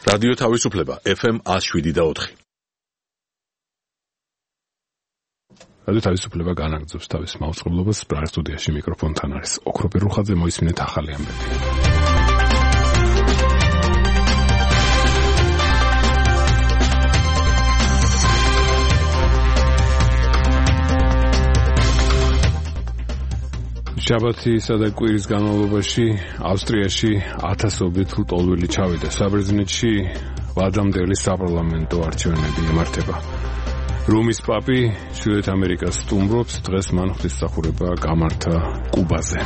რადიო თავისუფლება FM 107.4. რადიო თავისუფლება განაგრძობს თავის მაუწყებლობას. ბრალის სტუდიაში მიკროფონთან არის ოქროპი რუხაძე. მოისმინეთ ახალი ამბები. შაბათისა და კვირის განმავლობაში ავსტრიაში ათასობით ლტოლვილი ჩავიდა. საბერძნეთში ვადამდელი საპარლამენტო არჩევნები იმართება. რომის პაპი შვიდ ამერიკას სტუმრობს. დღეს მან ღვთისმსახურება გამართა კუბაზე.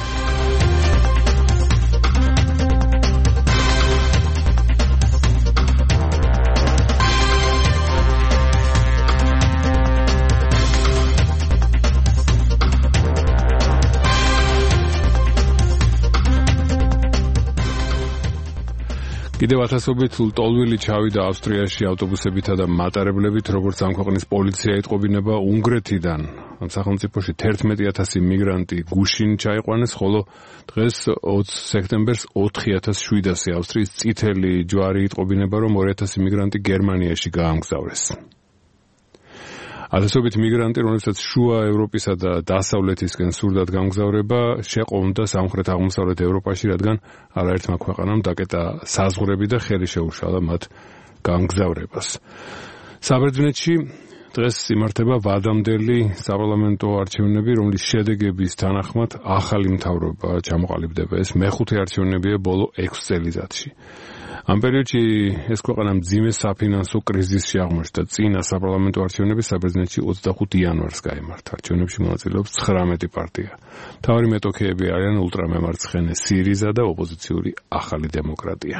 კიდევ ათასობით ლტოლვილი ჩავიდა ავსტრიაში ავტობუსებითა და მატარებლებით, როგორც ამ ქვეყნის პოლიცია ეტყობინება. უნგრეთიდან სახელმწიფოში 11,000 მიგრანტი გუშინ ჩაიყვანეს, ხოლო დღეს 20 სექტემბერს 4,700 ავსტრიის წითელი ჯვარი იტყობინება, რომ 2,000 მიგრანტი გერმანიაში გაამგზავრეს. ათასობით მიგრანტი, რომლებსაც შუა ევროპისა და დასავლეთისკენ სურდათ გამგზავრება, შეყოვნდა სამხრეთ-აღმოსავლეთ ევროპაში, რადგან არაერთმა ქვეყანამ დაკეტა საზღვრები და ხელი შეუშალა მათ გამგზავრებას. საბერძნეთში დღეს იმართება ვადამდელი საპარლამენტო არჩევნები, რომლის შედეგების თანახმად ახალი მთავრობა ჩამოყალიბდება. ეს მეხუთე არჩევნებია ბოლო 6 წელიწადში. ამ პერიოდში ეს ქვეყანა მძიმე საფინანსო კრიზისში აღმოჩნდა. წინა საპარლამენტო არჩევნები საბერძნეთში 25 იანვარს გაიმართა. არჩევნებში მონაწილეობს 19 პარტია. მთავარი მეტოქეები არიან ულტრამემარცხენე სირიზა და ოპოზიციური ახალი დემოკრატია.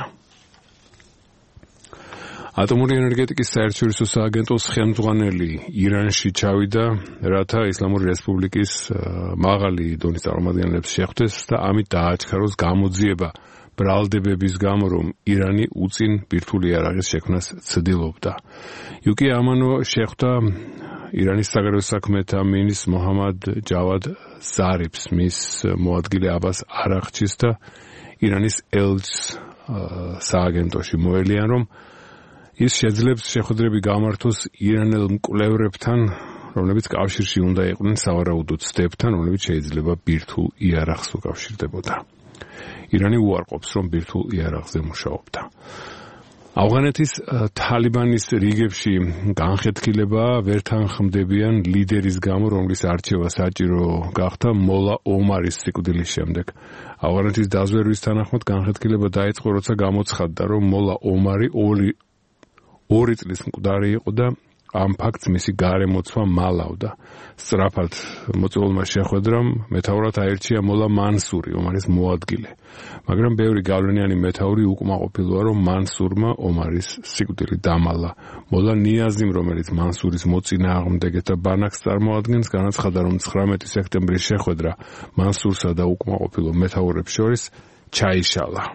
ატომური ენერგეტიკის საერთაშორისო სააგენტოს ხელმძღვანელი ირანში ჩავიდა, რათა ისლამური რესპუბლიკის მაღალი დონის წარმომადგენლებს შეხვდეს და ამით დააჩქაროს გამოძიება ბრალდებების გამო, რომ ირანი უწინ ბირთვული იარაღის შექმნას ცდილობდა. იუკი ამანო შეხვდა ირანის საგარეო საქმეთა მინისტრს მოჰამად ჯავად ზარიფს, მის მოადგილე აბას არაღჩის და ირანის ელჩს სააგენტოში მოელიან, რომ ის შეძლებს შეხვედრები გამართოს ირანელ მკვლევრებთან, რომლებიც კავშირში უნდა იყვნენ სავარაუდო ცდებთან, რომლებიც შეიძლება ბირთვულ იარაღს უკავშირდებოდა. ირანი უარყოფს, რომ ბირთვულ იარაღზე მუშაობდა. ავღანეთის თალიბანის რიგებში განხეთქილება ვერ თანხმდებიან ლიდერის გამო, რომლის არჩევა საჭირო გახდა მოლა ომარის სიკვდილის შემდეგ. ავღანეთის დაზვერვის თანახმად განხეთქილება დაიწყო, როცა გამოცხადდა, რომ მოლა ომარი ორი წლის მკვდარი იყო და ამ ფაქტს მისი გარემოცვა მალავდა. სწრაფად მოწვეულმა შეხვედრამ მეთაურად აირჩია მოლა მანსური, ომარის მოადგილე. მაგრამ ბევრი გავლენიანი მეთაური უკმაყოფილოა, რომ მანსურმა ომარის სიკვდილი დამალა. მოლა ნიაზიმ, რომელიც მანსურის მოწინააღმდეგეთა ბანაკს წარმოადგენს, განაცხადა, რომ 19 სექტემბრის შეხვედრა მანსურსა და უკმაყოფილო მეთაურებს შორის ჩაიშალა.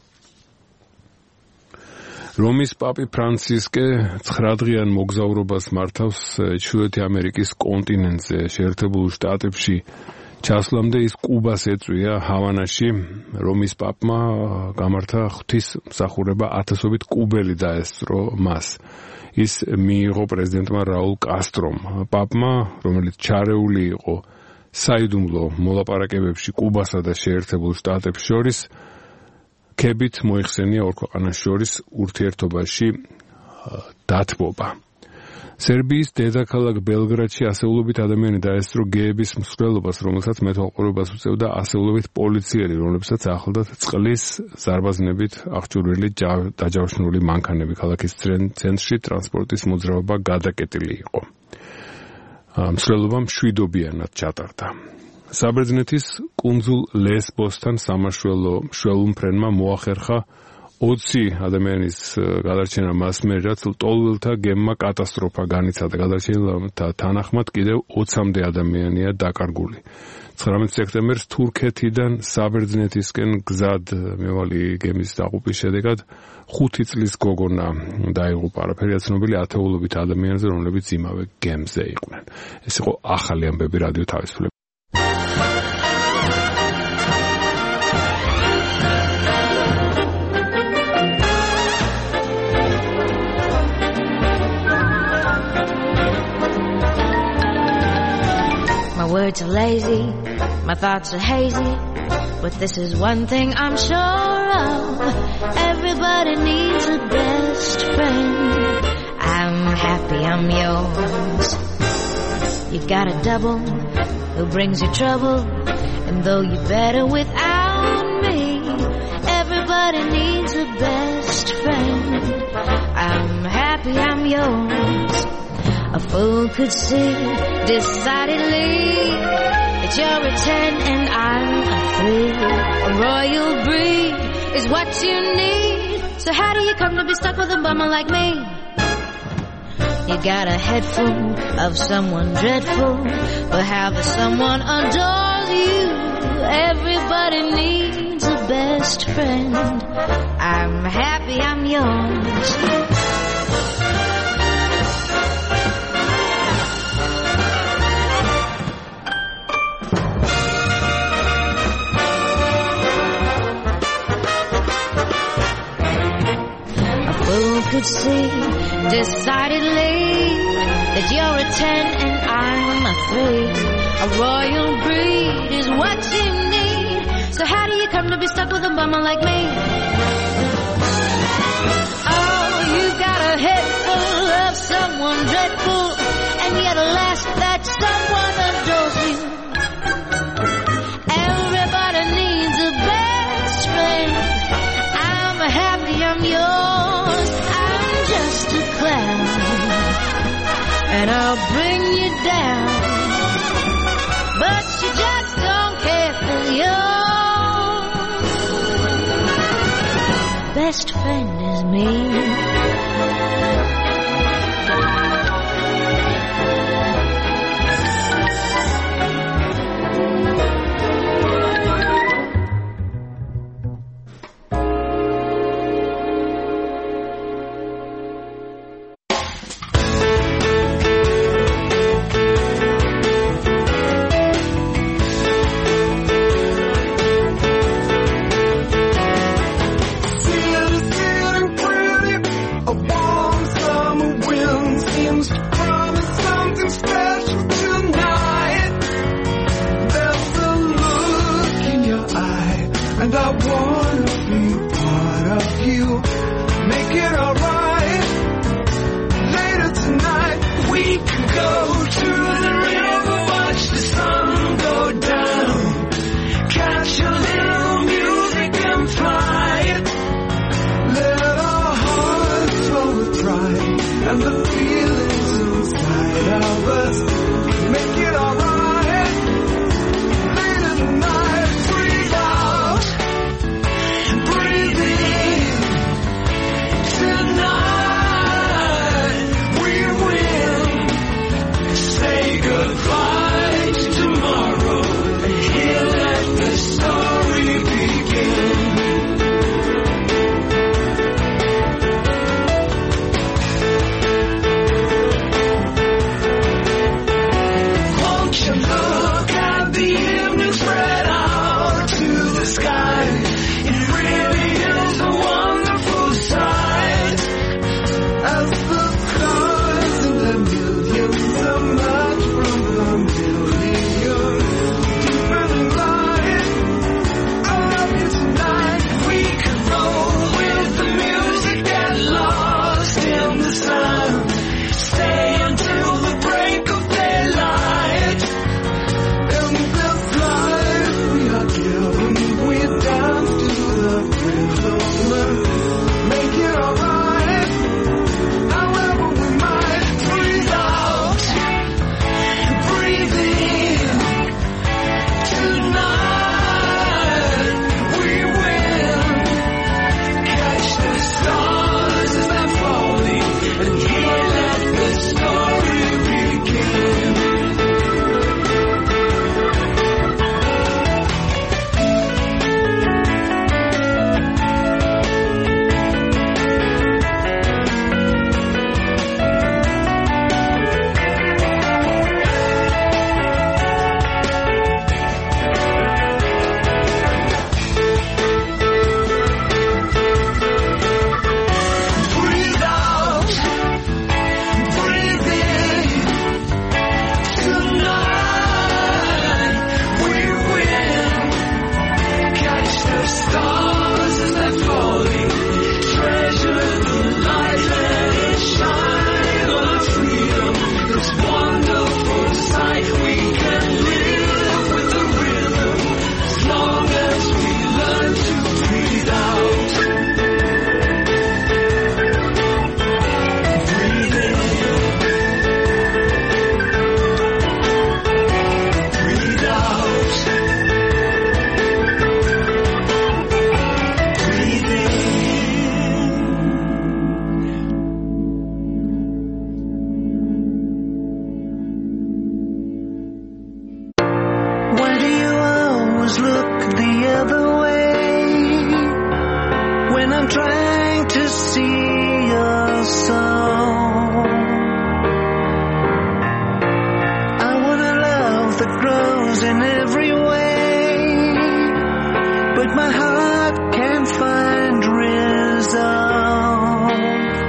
რომის პაპი ფრანცისკე 9 დღიან მოგზაურობას მართავს ჩრდილოეთი ამერიკის კონტინენტზე. შეერთებულ შტატებში ჩასვლამდე ის კუბას ეწვია. ჰავანაში რომის პაპმა გამართა ღვთისმსახურება, ათასობით კუბელი დაესწრო მას. ის მიიღო პრეზიდენტმა რაულ კასტრომ. პაპმა, რომელიც ჩარეული იყო საიდუმლო მოლაპარაკებებში კუბასა და შეერთებულ შტატებს შორის, ქებით მოიხსენია ორ ქვეყანას შორის ურთიერთობაში დათბობა. სერბიის დედაქალაქ ბელგრადში ასეულობით ადამიანი დაესწრო გეების მსვლელობას, რომელსაც მეთვალყურეობას უწევდა ასეულობით პოლიციელი, რომლებსაც ახლდათ წყლის ზარბაზნებით აღჭურვილი დაჯავშნული მანქანები. ქალაქის ცენტრში ტრანსპორტის მოძრაობა გადაკეტილი იყო. მსვლელობა მშვიდობიანად ჩატარდა. საბერძნეთის კუნძულ ლესბოსთან სამაშველო მშველუმფრენმა მოახერხა 20 ადამიანის გადარჩენა მას მიერ, რაც ლტოლვილთა გემმა კატასტროფა განიცადა. გადარჩენილთა თანახმად კიდევ 20-მდე ადამიანია დაკარგული. 19 სექტემბერს თურქეთიდან საბერძნეთისკენ გზად მევალი გემის დაყუპის შედეგად 5 წლის გოგონა დაიღუპა. არაფერია ცნობილი ათეულობით ადამიანზე, რომლებიც იმავე გემზე იყვნენ. ეს იყო ახალი ამბები რადიო თავისუფლება. words are lazy, my thoughts are hazy, but this is one thing I'm sure of. Everybody needs a best friend. I'm happy I'm yours. You got a double who brings you trouble, and though you're better without me, everybody needs a best friend. I'm happy I'm yours. A fool could see decidedly that you're a 10 and I'm a 3. A royal breed is what you need. So how do you come to be stuck with a bummer like me? You got a head full of someone dreadful, but how the someone adores you. Everybody needs a best friend. I'm happy I'm yours. Who could see decidedly that you're a 10 and I'm a 3. A royal breed is what you need. So how do you come to be stuck with a bummer like me? Oh, you got a head full of someone dreadful, and yet alas, that someone adores you. Everybody needs a best friend. I'm happy I'm yours. Just a clown, and I'll bring you down, but you just don't care for your best friend is me. Why do you always look the other way when I'm trying to see your soul? I want a love that grows in every way, but my heart can't find resolve.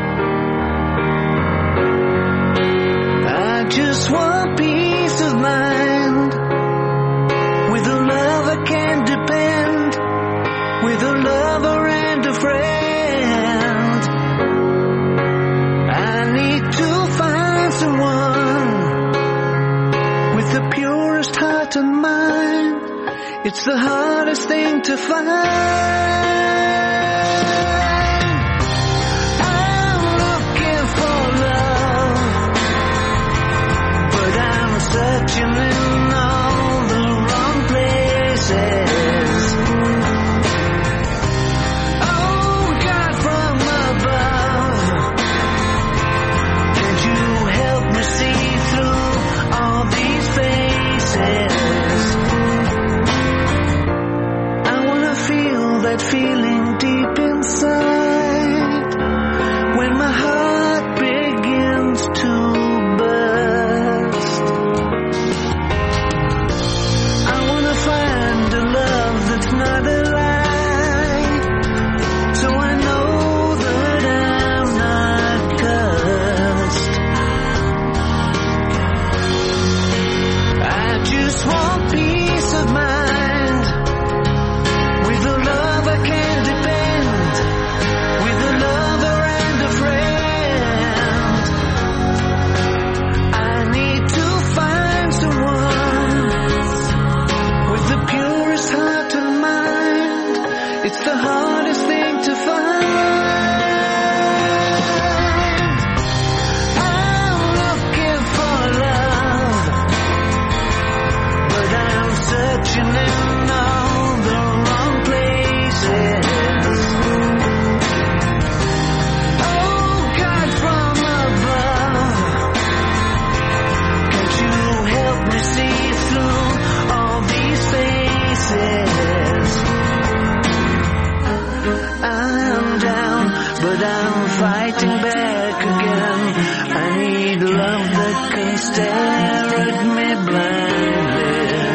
I just want peace of mind, with a lover can depend, with a lover and a friend. I need to find someone with the purest heart and mind. It's the hardest thing to find. I'm looking for love, but I'm searching in all the wrong places. Oh, God from above, can't you help me see through all these faces? That feeling deep inside when my heart begins to burst. I wanna find a love that's not a lie, so I know that I'm not cursed. I just want peace of mind, with a love I can depend, with a lover and a friend. I need to find someone with the purest heart and mind. It's the hardest thing to find. I'm looking for love, but I'm searching in all the wrong places. Oh, God from above, can't you help me see through all these faces? I'm down, but I'm fighting back again. I need love that can stare at me blindly.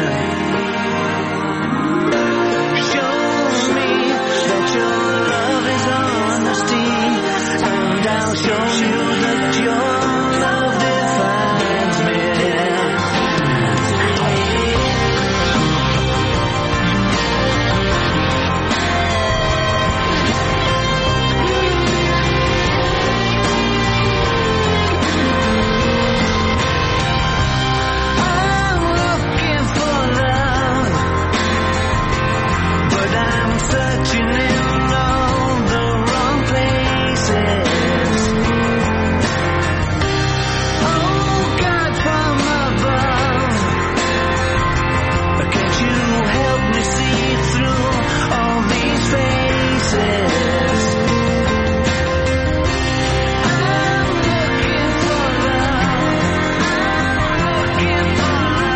Show me that your love is honesty, and I'll show you that your love defines me. I'm looking for love, but I'm searching in all the wrong places. Oh, God from above, can't you help me see through all these faces? I'm looking for love, looking for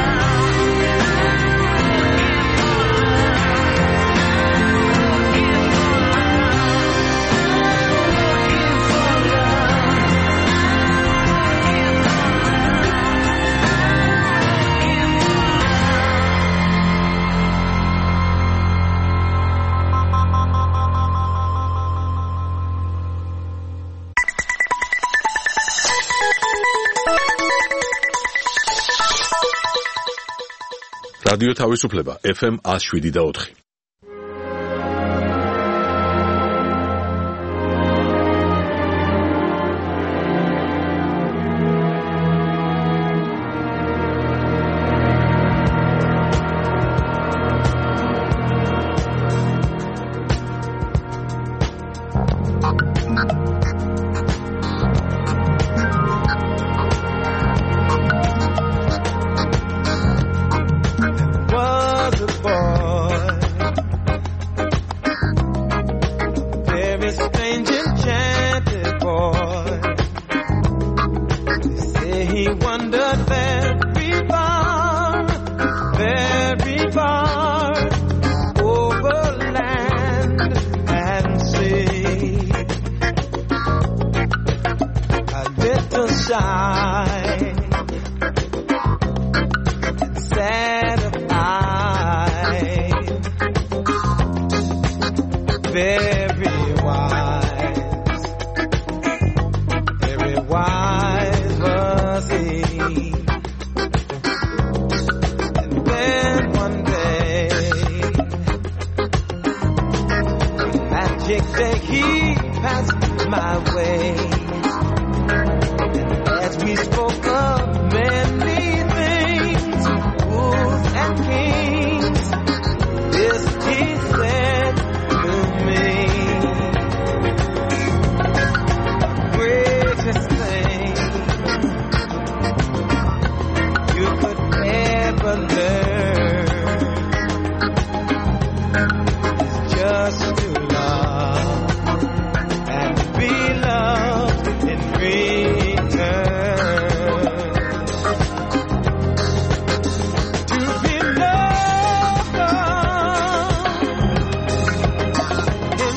რადიო თავისუფლება FM 107.4. was a boy far over land and sea. A little shy, sad of eye, very wise was he. And then one day, magic day, he passed my way. And as we spoke of many things, fools and kings, this he said to me, greatest thing you could ever learn is just to love and be loved in return. To be loved in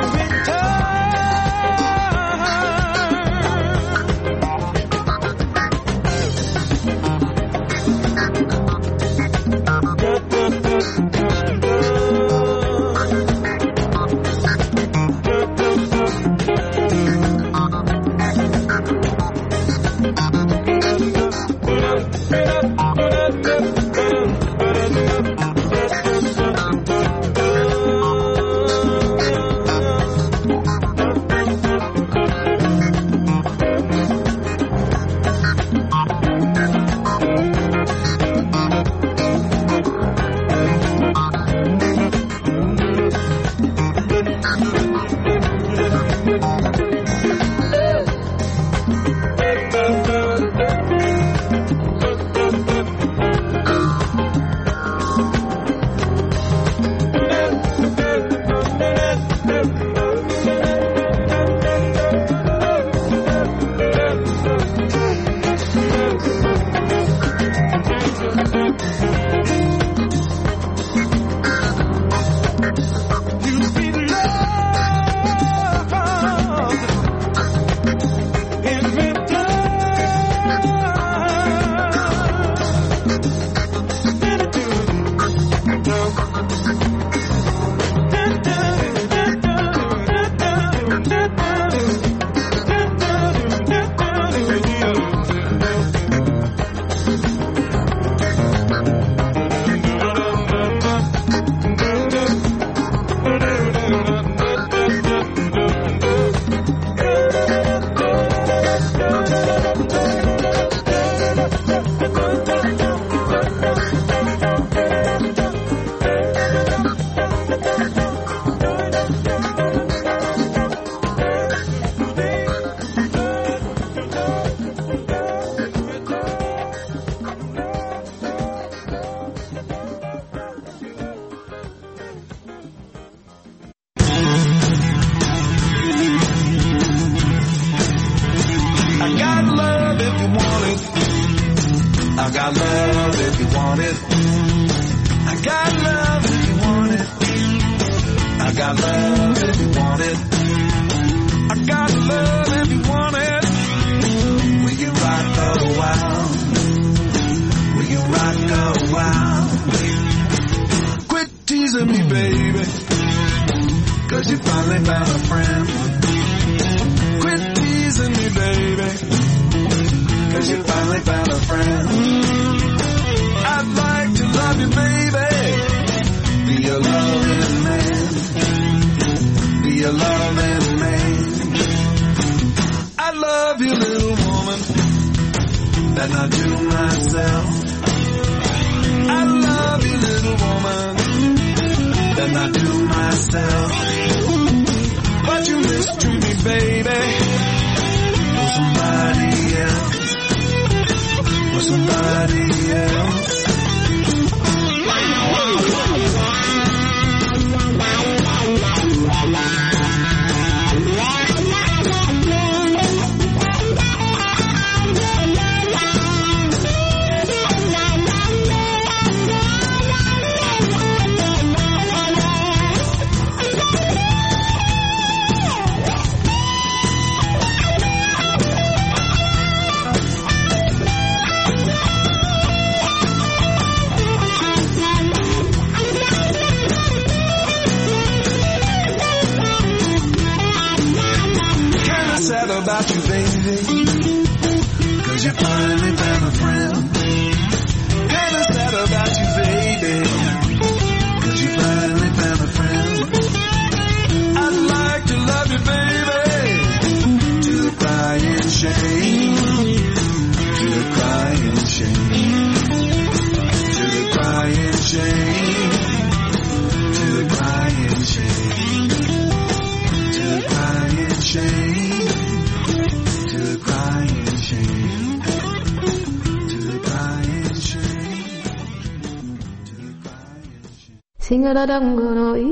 about you, baby, 'cause you finally found a friend. Kinda sad about you, baby, 'cause you finally found a friend. I'd like to love you, baby, to the crying shame, to the crying shame, to the crying shame, to the crying shame, to the crying shame, to the crying shame, to the crying shame, to the crying shame. Sing-a-da-dum-go-no-ee.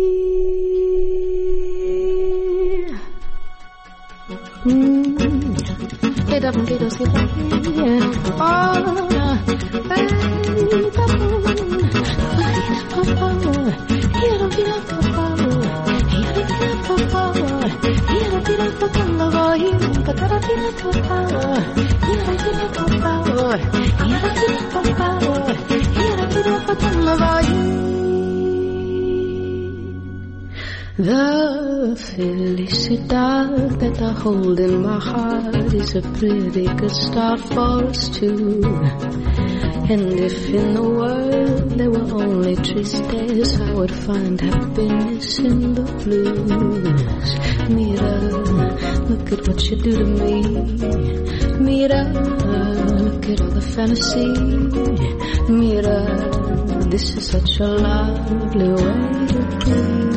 The felicidad that I hold in my heart is a pretty good start for us two. And if in the world there were only tristesse, I would find happiness in the blues. Mira, look at what you do to me. Mira, look at all the fantasy. Mira, this is such a lovely way to be.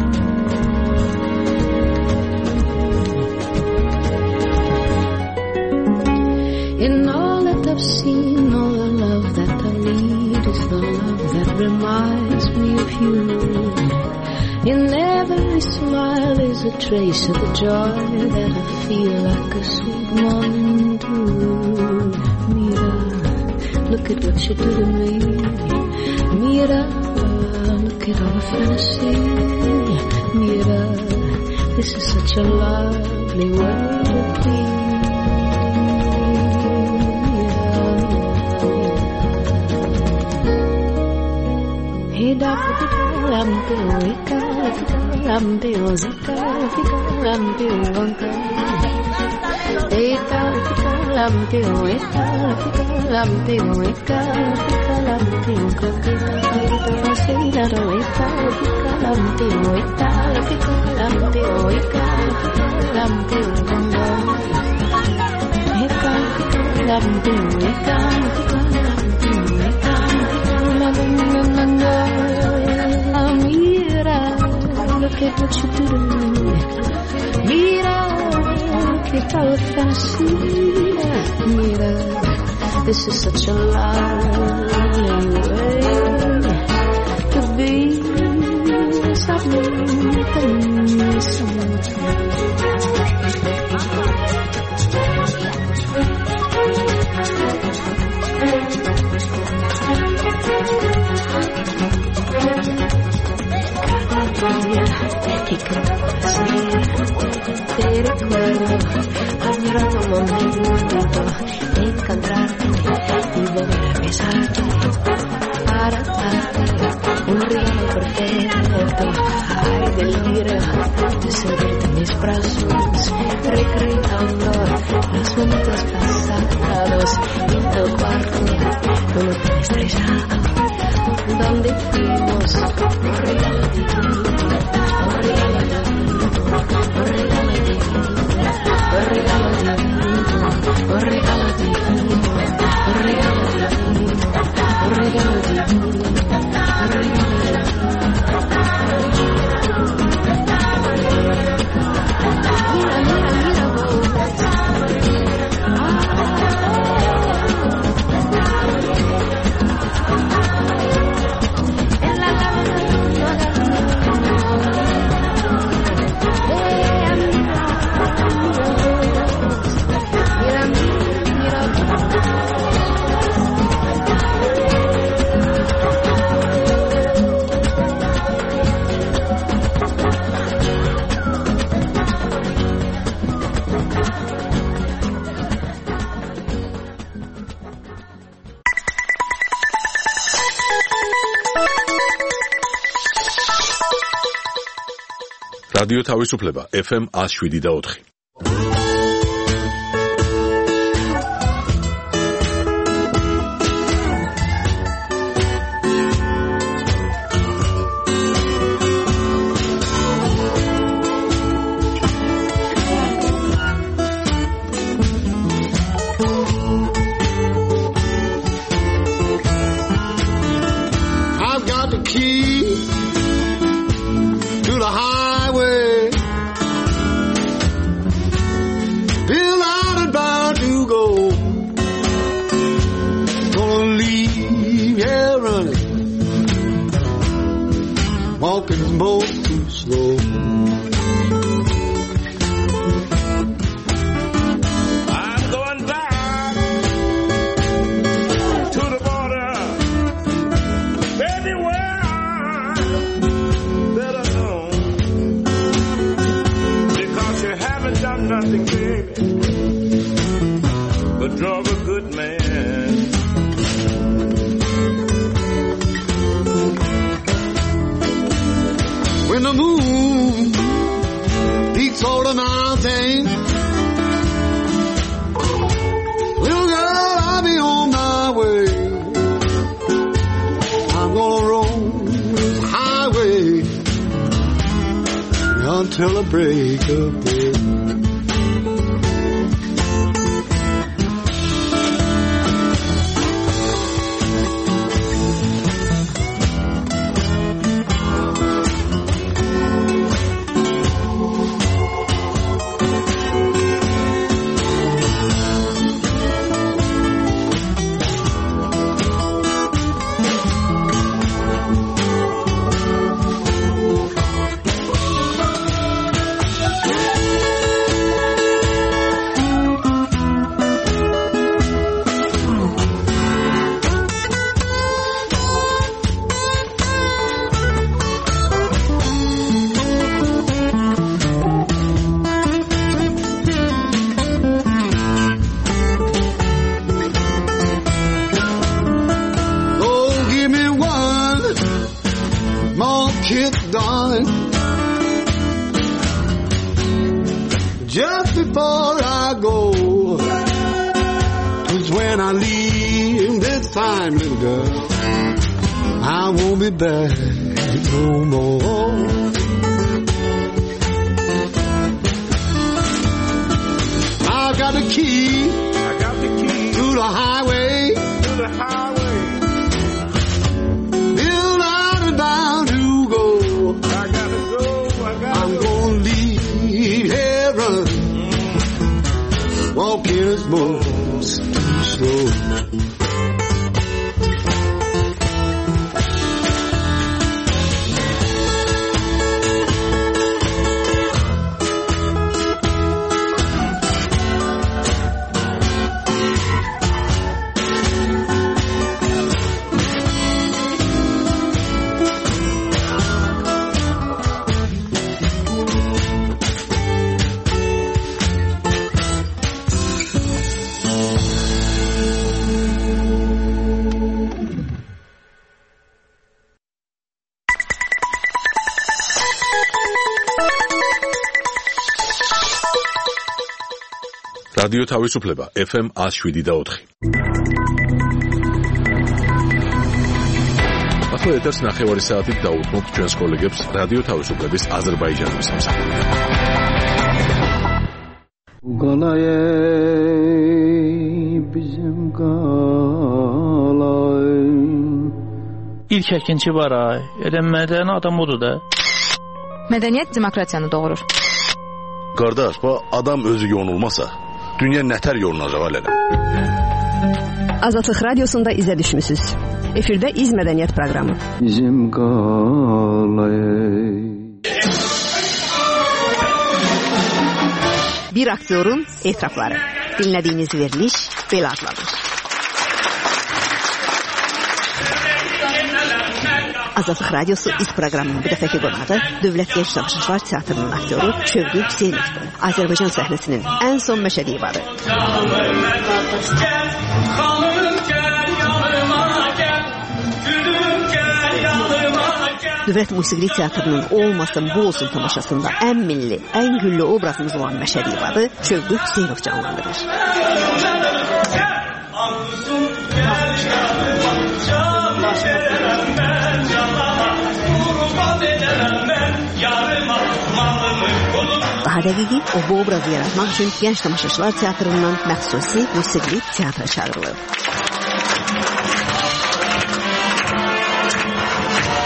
In all that I've seen, all the love that I need is the love that reminds me of you. In every smile is a trace of the joy that I feel like a sweet morning dew. Mira, look at what you do to me. Mira, look at all the fantasy. Mira, this is such a lovely way to be. Look at what you do to me. Mira, look at all the fantasy. Mira, this is such a lovely way to be. Y que te recuerdo, añorando un momento de encontrarte y volver a besarte para darte un regalo perfecto. Ay, delirio de sentirte en mis brazos, recreando los momentos pasados en tu cuarto, un hotel estrellado donde fuimos un regalo divino. რადიო თავისუფლება FM 107.4. got the key to the highway. Bill out and bound to go. Gonna leave here running. Walking both too slow. I'm going back to the border. Baby, where I'm better known. Because you haven't done nothing, baby, but drove a good man. When the moon peaks over the mountain, little girl, I'll be on my way. I'm gonna roll this highway until the break of day. Just before I go, 'cause when I leave this time, little girl, I won't be back no more. I got the key to the highway, built out and bound to go. I'm gonna leave heaven, walking as most too slow. რადიო თავისუფლება FM 107.4. ახლა ეთერს ნახევარი საათით დაუთმობთ ჩვენს კოლეგებს რადიო თავისუფლების აზერბაიჯანის მსახურით. İlk əkinçi var ay. Mədəni adam odur da. Mədəniyyət demokratiyanı doğurur. Qardaş, bu adam özü yonulmasa, dünya nətər yolunacaq alələ? Azadlıq radiosunda izə düşmüsüz. Efirdə İz Mədəniyyət proqramı. Bizim Bir aktyorun etirafları. Dinlədiyiniz veriliş belə adlanır. Azadlıq radiosu İz proqramının bu dəfəki qonağı Dövlət Gənc Tamaşaçılar Teatrının aktyoru Şövqü Hüseynovdur. Azərbaycan səhnəsinin ən son məşədi ibadı. Dövlət Musiqili Teatrının olmasın bu olsun tamaşasında ən milli, ən güllü obrazımız olan məşədi ibadı Şövqü Hüseynov canlandırır. Daha dəqiqi, o bu obrazı yaratmaq üçün Gənc Tamaşaçılar Teatrından məxsusi musiqili teatra çağırılır.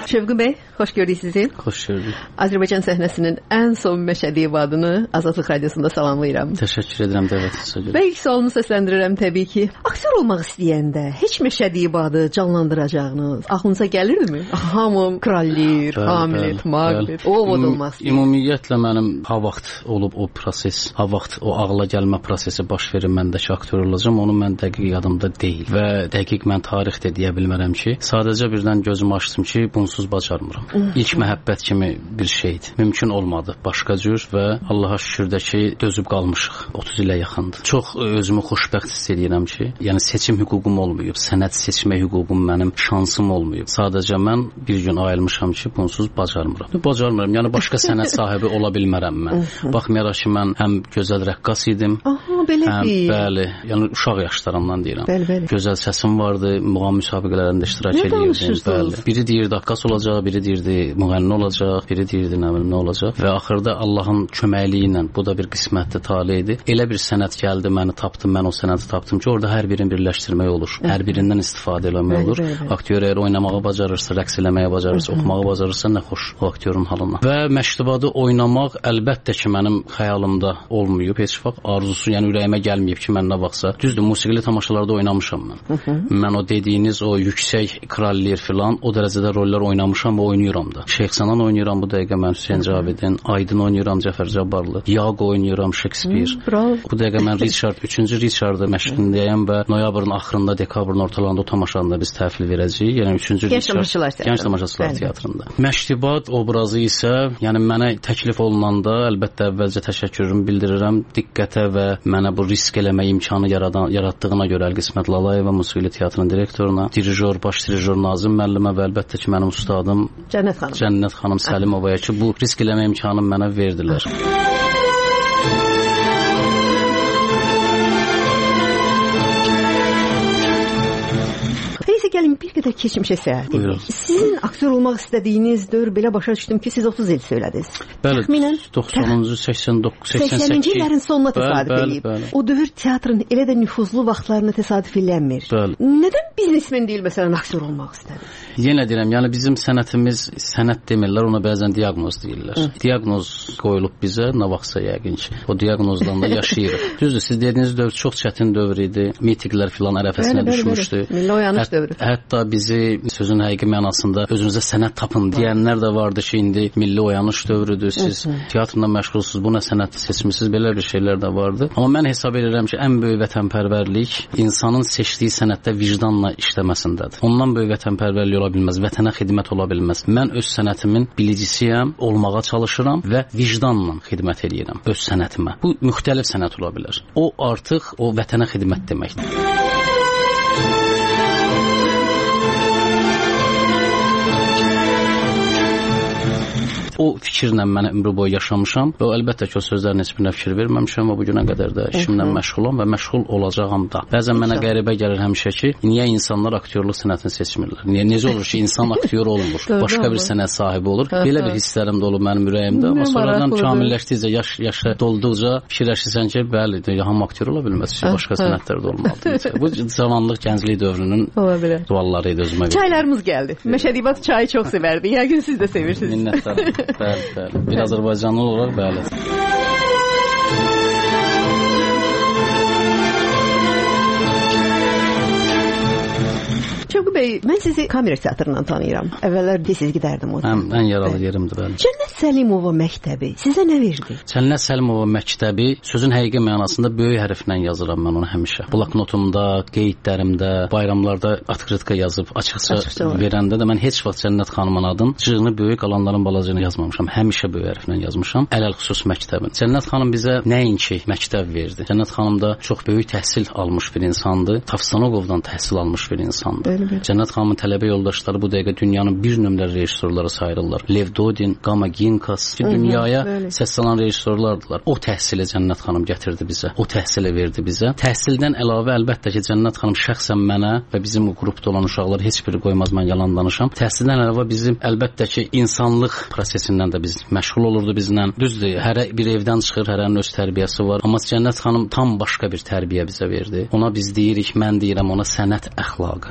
Şövqü bəy, xoş gördük sizi. Xoş gördük. Azərbaycan səhnəsinin ən son Məşədi ibadını Azadlıq Radiosunda salamlayıram. Təşəkkür edirəm dəvətinizə görə. Və ilk sualımı səsləndirirəm təbii ki. Aktyor olmaq istəyəndə heç Məşədi ibadı canlandıracağınız ağlınıza gəlirdimi? Hamı Krallir, Hamlet, Macbeth, o olmaq istəyir. Ümumiyyətlə mənim ha vaxt olub o proses, ha vaxt o ağla gəlmə prosesi baş verir məndəki aktyor olacağam, onu mən dəqiq yadımda deyil və dəqiq mən tarix də deyə bilmərəm ki, sadəcə birdən gözümü açdım ki, bunsuz bacarmıram. İlk məhəbbət kimi bir şeydir. Mümkün olmadı. Başqa cür və Allaha şükür də ki, dözüb qalmışıq. 30 ilə yaxındır. Çox özümü xoşbəxt hiss edirəm ki, yəni seçim hüququm olmayıb, sənət seçmə hüququm mənim şansım olmayıb. Sadəcə mən bir gün ayılmışam ki, bunsuz bacarmıram. Bacarmıram. Yəni başqa sənət sahibi ola bilmərəm mən. Baxmayaraq ki, mən həm gözəl rəqqas idim. Aha, belədir. Bəli, yəni uşaq yaşlarımdan deyirəm. Bəli. Gözəl səsim vardı, muğam müsabiqələrində iştirak edirdim. Bəli. Biri deyirdi rəqqas olacaq, biri deyirdi müğənni olacaq, biri deyirdi nə bilim nə olacaq və axırda Allahın köməkliyi ilə bu da bir qismətli tale idi. Elə bir sənət gəldi, məni tapdım, mən o sənəti tapdım ki, orada hər birini birləşdirmək olur. Hər birindən istifadə etmək olur. Aktyor əgər oynamağı bacarırsa, rəqs eləməyə bacarırsa, oxumağı bacarırsa nə xoş o aktyorun halına. Və Məşdubadı oynamaq əlbəttə ki, mənim xəyalımda olmayıb, heç vaxt arzusu, yəni ürəyimə gəlməyib ki, mən nə vaxtsa. Düzdür, musiqili tamaşalarda oynamışam mən. Mən o dediyiniz o yüksək Krallir filan o dərəcədə rollar oynamışam və oynayıram da. Şeyx Sənan oynayıram bu dəqiqə mən Hüseyn Cavidin, Aydın oynayıram Cəfər Cabbarlı, Yago oynayıram Shakespeare. Bu dəqiqə mən Richard, 3-cü Richard'ı məşqindəyəm və noyabrın axırında, dekabrın ortalarında o tamaşanında biz təhvil verəcəyik. Yəni 3-cü Richard Gənc Tamaşaçılar Teatrında. Məşdubat obrazı isə, yəni mənə təklif olunanda əlbəttə əvvəlcə təşəkkürümü bildirirəm diqqətə və mənə bu risk eləmə imkanı yaratdığına görə Əlqismət Lalayeva Musiqili Teatrının direktoruna, dirijor, baş dirijor Nazim müəllimə və əlbəttə ki, mənim ustadım Cənnət xanım Səlimovaya ki, bu risk eləmə imkanını mənə verdilər. Gəlin bir qədər keçmişə səyahət edək. Sizin aktyor olmaq istədiyiniz dövr belə başa düşdüm ki, siz 30 il söylədiniz. Bəli, 90-cı, 89, 80-ci illərin sonuna təsadüf edib. O dövr teatrın elə də nüfuzlu vaxtlarına təsadüf elənmir. Nədən biznesmen deyil, məsələn, aktyor olmaq istədir? Yenə deyirəm, yəni bizim sənətimiz, sənət demirlər, ona bəzən diaqnoz deyirlər. Diaqnoz qoyulub bizə, nə vaxtsa yəqin ki, o diaqnozdan da yaşayırıq. Düzdür, siz dediyiniz dövr çox çətin dövr idi, mitiklər filan ərəfəsinə düşmüşdü. Milli oyanış dövrü. Hətta bizi sözün həqiqi mənasında özünüzə sənət tapın deyənlər də vardı ki, indi milli oyanış dövrüdür, siz teatrla məşğulsuz, buna sənət seçmisiniz, belə bir şeylər də vardı. Amma mən hesab edirəm ki, ən böyük vətənpərvərlik insanın seçdiyi sənətdə vicdanla işləməsindədir. Ondan böyük vətənpərvərlik ola bilməz, vətənə xidmət ola bilməz. Mən öz sənətimin bilicisiyəm, olmağa çalışıram və vicdanla xidmət edirəm öz sənətimə. Bu müxtəlif sənət ola bilər. O artıq o vətənə xidmət deməkdir. O fikirlə mən ömrü boyu yaşamışam və əlbəttə ki, o sözlərin heç birinə fikir verməmişəm və bu günə qədər də işimlə məşğulam və məşğul olacağam da. Bəzən mənə qəribə gəlir həmişə ki, niyə insanlar aktyorluq sənətini seçmirlər? Necə olur ki, insan aktyor olmur, başqa bir sənət sahibi olur? Belə bir hisslərim də olub mənim ürəyimdə, amma sonradan kamilləşdikcə, yaşa dolduqca fikirləşirsən ki, bəli, hamı aktyor ola bilməz ki, başqa sənətlər də olmalıdır. Bu cavanlıq, gənclik dövrünün dualları idi özümə. Çaylarımız gəldi. Məşədibat çayı çox sevərdi. Yəqin siz də sevirsiniz. Minnətdaram. Bəli. Bir Azərbaycanlı olaraq bəli. Şövqü bəy, mən sizi kamera teatrından tanıyıram. Əvvəllər siz gedərdim o zaman. Ən yaralı yerimdir, bəli. Cənnət Səlimova məktəbi sizə nə verdi? Cənnət Səlimova məktəbi sözün həqiqi mənasında böyük hərflə yazıram mən onu həmişə. Bloknotumda, qeydlərimdə, bayramlarda atkritka yazıb açıqca verəndə də mən heç vaxt Cənnət xanımın adını cığını böyük, qalanların balacığını yazmamışam. Həmişə böyük hərflə yazmışam. Ələlxüsus məktəbin. Cənnət xanım bizə nəinki məktəb verdi. Cənnət xanım da çox böyük təhsil almış bir insandı. Tavstanoqovdan təhsil almış bir insandı. Cənnət xanımın tələbə yoldaşları bu dəqiqə dünyanın bir nömrəli rejissorları sayılırlar. Lev Dodin, Gama Ginkas ki, dünyaya səs salan rejissorlardılar. O təhsili Cənnət xanım gətirdi bizə. O təhsili verdi bizə. Təhsildən əlavə əlbəttə ki, Cənnət xanım şəxsən mənə və bizim o qrupda olan uşaqlar heç biri qoymaz mən yalan danışam. Təhsildən əlavə bizim əlbəttə ki, insanlıq prosesindən də biz məşğul olurdu bizlə. Düzdür, hər bir evdən çıxır, hərənin öz tərbiyəsi var. Amma Cənnət xanım tam başqa bir tərbiyə bizə verdi. Ona biz deyirik, mən deyirəm ona sənət əxlaqı. Bu sözü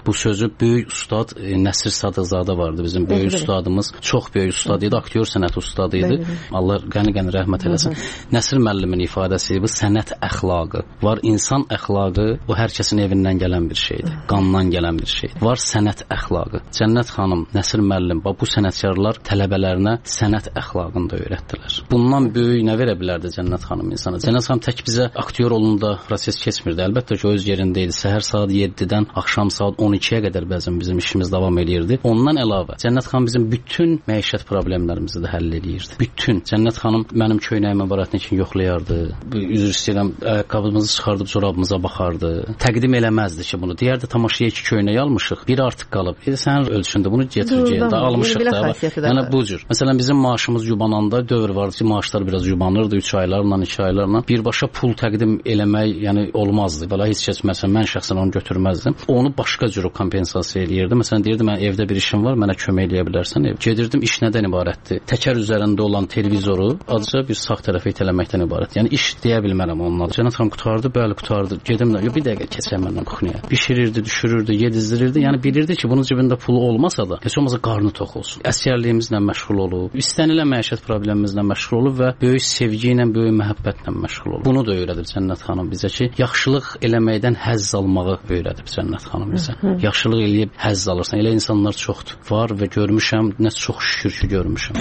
böyük ustad Nəsir Sadıqzadə vardı bizim böyük ustadımız. Çox böyük ustad idi, aktyor sənət ustadı idi. Allah qəni-qəni rəhmət eləsin. Nəsir müəllimin ifadəsi bu sənət əxlaqı. Var insan əxlaqı, bu hər kəsin evindən gələn bir şeydir. Qandan gələn bir şeydir. Var sənət əxlaqı. Cənnət xanım, Nəsir müəllim bu sənətkarlar tələbələrinə sənət əxlaqını da öyrətdilər. Bundan böyük nə verə bilərdi Cənnət xanım insana? Cənnət xanım tək bizə aktyor olunda proses keçmirdi. Əlbəttə ki, öz yerində idi. Səhər saat 7-dən axşam saat 12-yə qədər bəzən bizim işimiz davam edirdi. Ondan əlavə Cənnət xanım bizim bütün məişət problemlərimizi də həll edirdi. Bütün. Cənnət xanım mənim köynəyimə baratını üçün yoxlayardı. Üzr istəyirəm, ayaqqabımızı çıxardıb corabımıza baxardı. Təqdim eləməzdi ki, bunu. Deyərdi tamaşaya 2 köynək almışıq, biri artıq qalıb. Sənin ölçündə bunu getirəcəyində almışıq da. Yəni bu cür. Məsələn bizim maaşımız yubananda dövr vardı ki, maaşlar biraz yubanırdı 3 aylarla, 2 aylarla. Birbaşa pul təqdim eləmək, yəni olmazdı. Belə heç kəs məsələn mən şəxsən onu götürməzdim. Onu başqa cür kompensasiya eləyirdi. Məsələn deyirdi mən evdə bir işim var, mənə kömək eləyə bilərsən. Gedirdim iş nədən ibarətdir? Təkər üzərində olan televizoru azca bir sağ tərəfə itələməkdən ibarət. Yəni iş deyə bilmərəm onunla. Cənnət xanım qutardı, bəli qutardı. Gedim də bir dəqiqə keçəm məndən kuxnyaya. Bişirirdi, düşürürdü, yedizdirirdi. Yəni bilirdi ki, bunun cibində pulu olmasa da, heç olmasa qarnı tox olsun. Əsgərliyimizlə məşğul olub, istənilən məişət problemimizlə məşğul olub və böyük sevgi ilə, böyük məhəbbətlə məşğul olub. Bunu da öyrədir Cənnət xanım bizə ki, yaxşılıq eləməkdən həzz almağı öyrədib Cənnət xanım bizə. Yaxşılıq eləyib həzz alırsan. Elə insanlar çoxdur. Var və görmüşəm, nə çox şükür ki görmüşəm.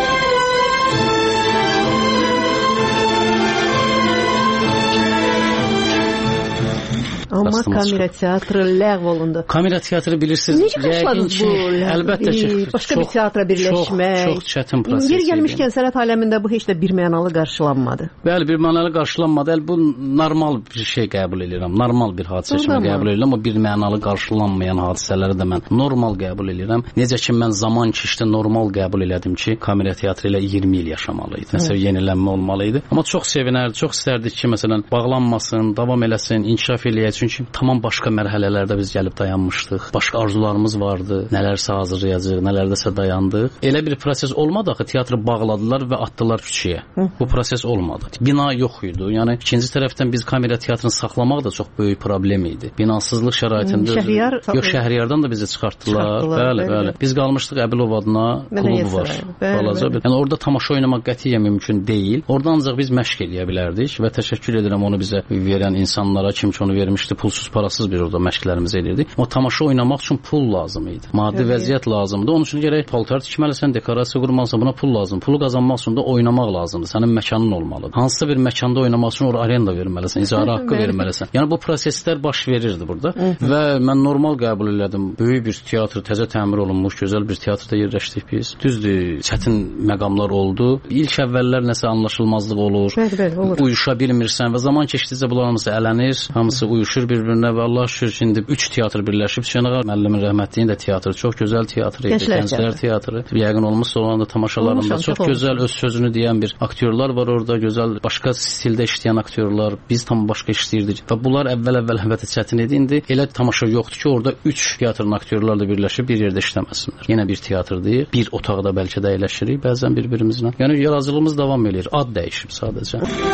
Amma kamera teatrı ləğv olundu. Kamera teatrı bilirsiniz. Necə başladınız bu? Əlbəttə ki, başqa bir teatra birləşmək. Çox çətin proses. Yer gəlmişkən sənət aləmində bu heç də birmənalı qarşılanmadı. Bəli, birmənalı qarşılanmadı. Bu normal bir şey qəbul edirəm. Normal bir hadisə kimi qəbul edirəm. Amma birmənalı qarşılanmayan hadisələri də mən normal qəbul edirəm. Necə ki mən zaman keçdi normal qəbul elədim ki, kamera teatrı ilə 20 il yaşamalı idi. Məsələn, yenilənmə olmalı idi. Amma çox sevinərdik, çox istərdik ki, məsələn, bağlanmasın, davam eləsin, inkişaf eləyəcək. Çünki tamam başqa mərhələlərdə biz gəlib dayanmışdıq. Başqa arzularımız vardı. Nələrsə hazırlayacağıq, nələrdəsə dayandıq. Elə bir proses olmadı axı, teatrı bağladılar və atdılar küçəyə. Bu proses olmadı. Bina yox idi. Yəni ikinci tərəfdən biz kamera teatrını saxlamaq da çox böyük problem idi. Binasızlıq şəraitində Şəhriyardan da bizi çıxartdılar. Bəli. Biz qalmışdıq Əbilov adına klubu var. Balaca bir. Yəni orada tamaşa oynamaq qətiyyən mümkün deyil. Orada ancaq biz məşq eləyə bilərdik və təşəkkür edirəm onu bizə verən insanlara, kim ki onu vermişdi. Pulsuz, parasız bir orada məşqlərimizi edirdik. Amma tamaşa oynamaq üçün pul lazım idi. Maddi vəziyyət lazımdı. Onun üçün gərək paltar tikməlisən, dekorasiya qurmalısan, buna pul lazım. Pulu qazanmaq üçün də oynamaq lazımdır. Sənin məkanın olmalıdır. Hansısa bir məkanda oynamaq üçün oraya arenda verməlisən, icarə haqqı verməlisən. Yəni bu proseslər baş verirdi burada. Və mən normal qəbul elədim. Böyük bir teatr, təzə təmir olunmuş, gözəl bir teatrda yerləşdik biz. Düzdür, çətin məqamlar oldu. İlk əvvəllər nəsə anlaşılmazlıq olur. Uyuşa bilmirsən və zaman keçdikcə bunlar hamısı ələnir, hamısı uyuşur bir-birinə və Allah şükür ki, indi 3 teatr birləşib. Şənağa müəllimin rəhmətliyin də teatrı çox gözəl teatr idi. Gənclər teatrı. Yəqin olmuşsa olan da tamaşalarında çox gözəl öz sözünü deyən bir aktyorlar var orada, gözəl başqa stildə işləyən aktyorlar. Biz tam başqa işləyirdik və bunlar əvvəl əlbəttə çətin idi. İndi elə tamaşa yoxdur ki, orada 3 teatrın aktyorlarla birləşib bir yerdə işləməsinlər. Yenə bir teatrdır. Bir otaqda bəlkə də əyləşirik bəzən bir-birimizlə. Yəni yaradıcılığımız davam edir. Ad dəyişib sadəcə.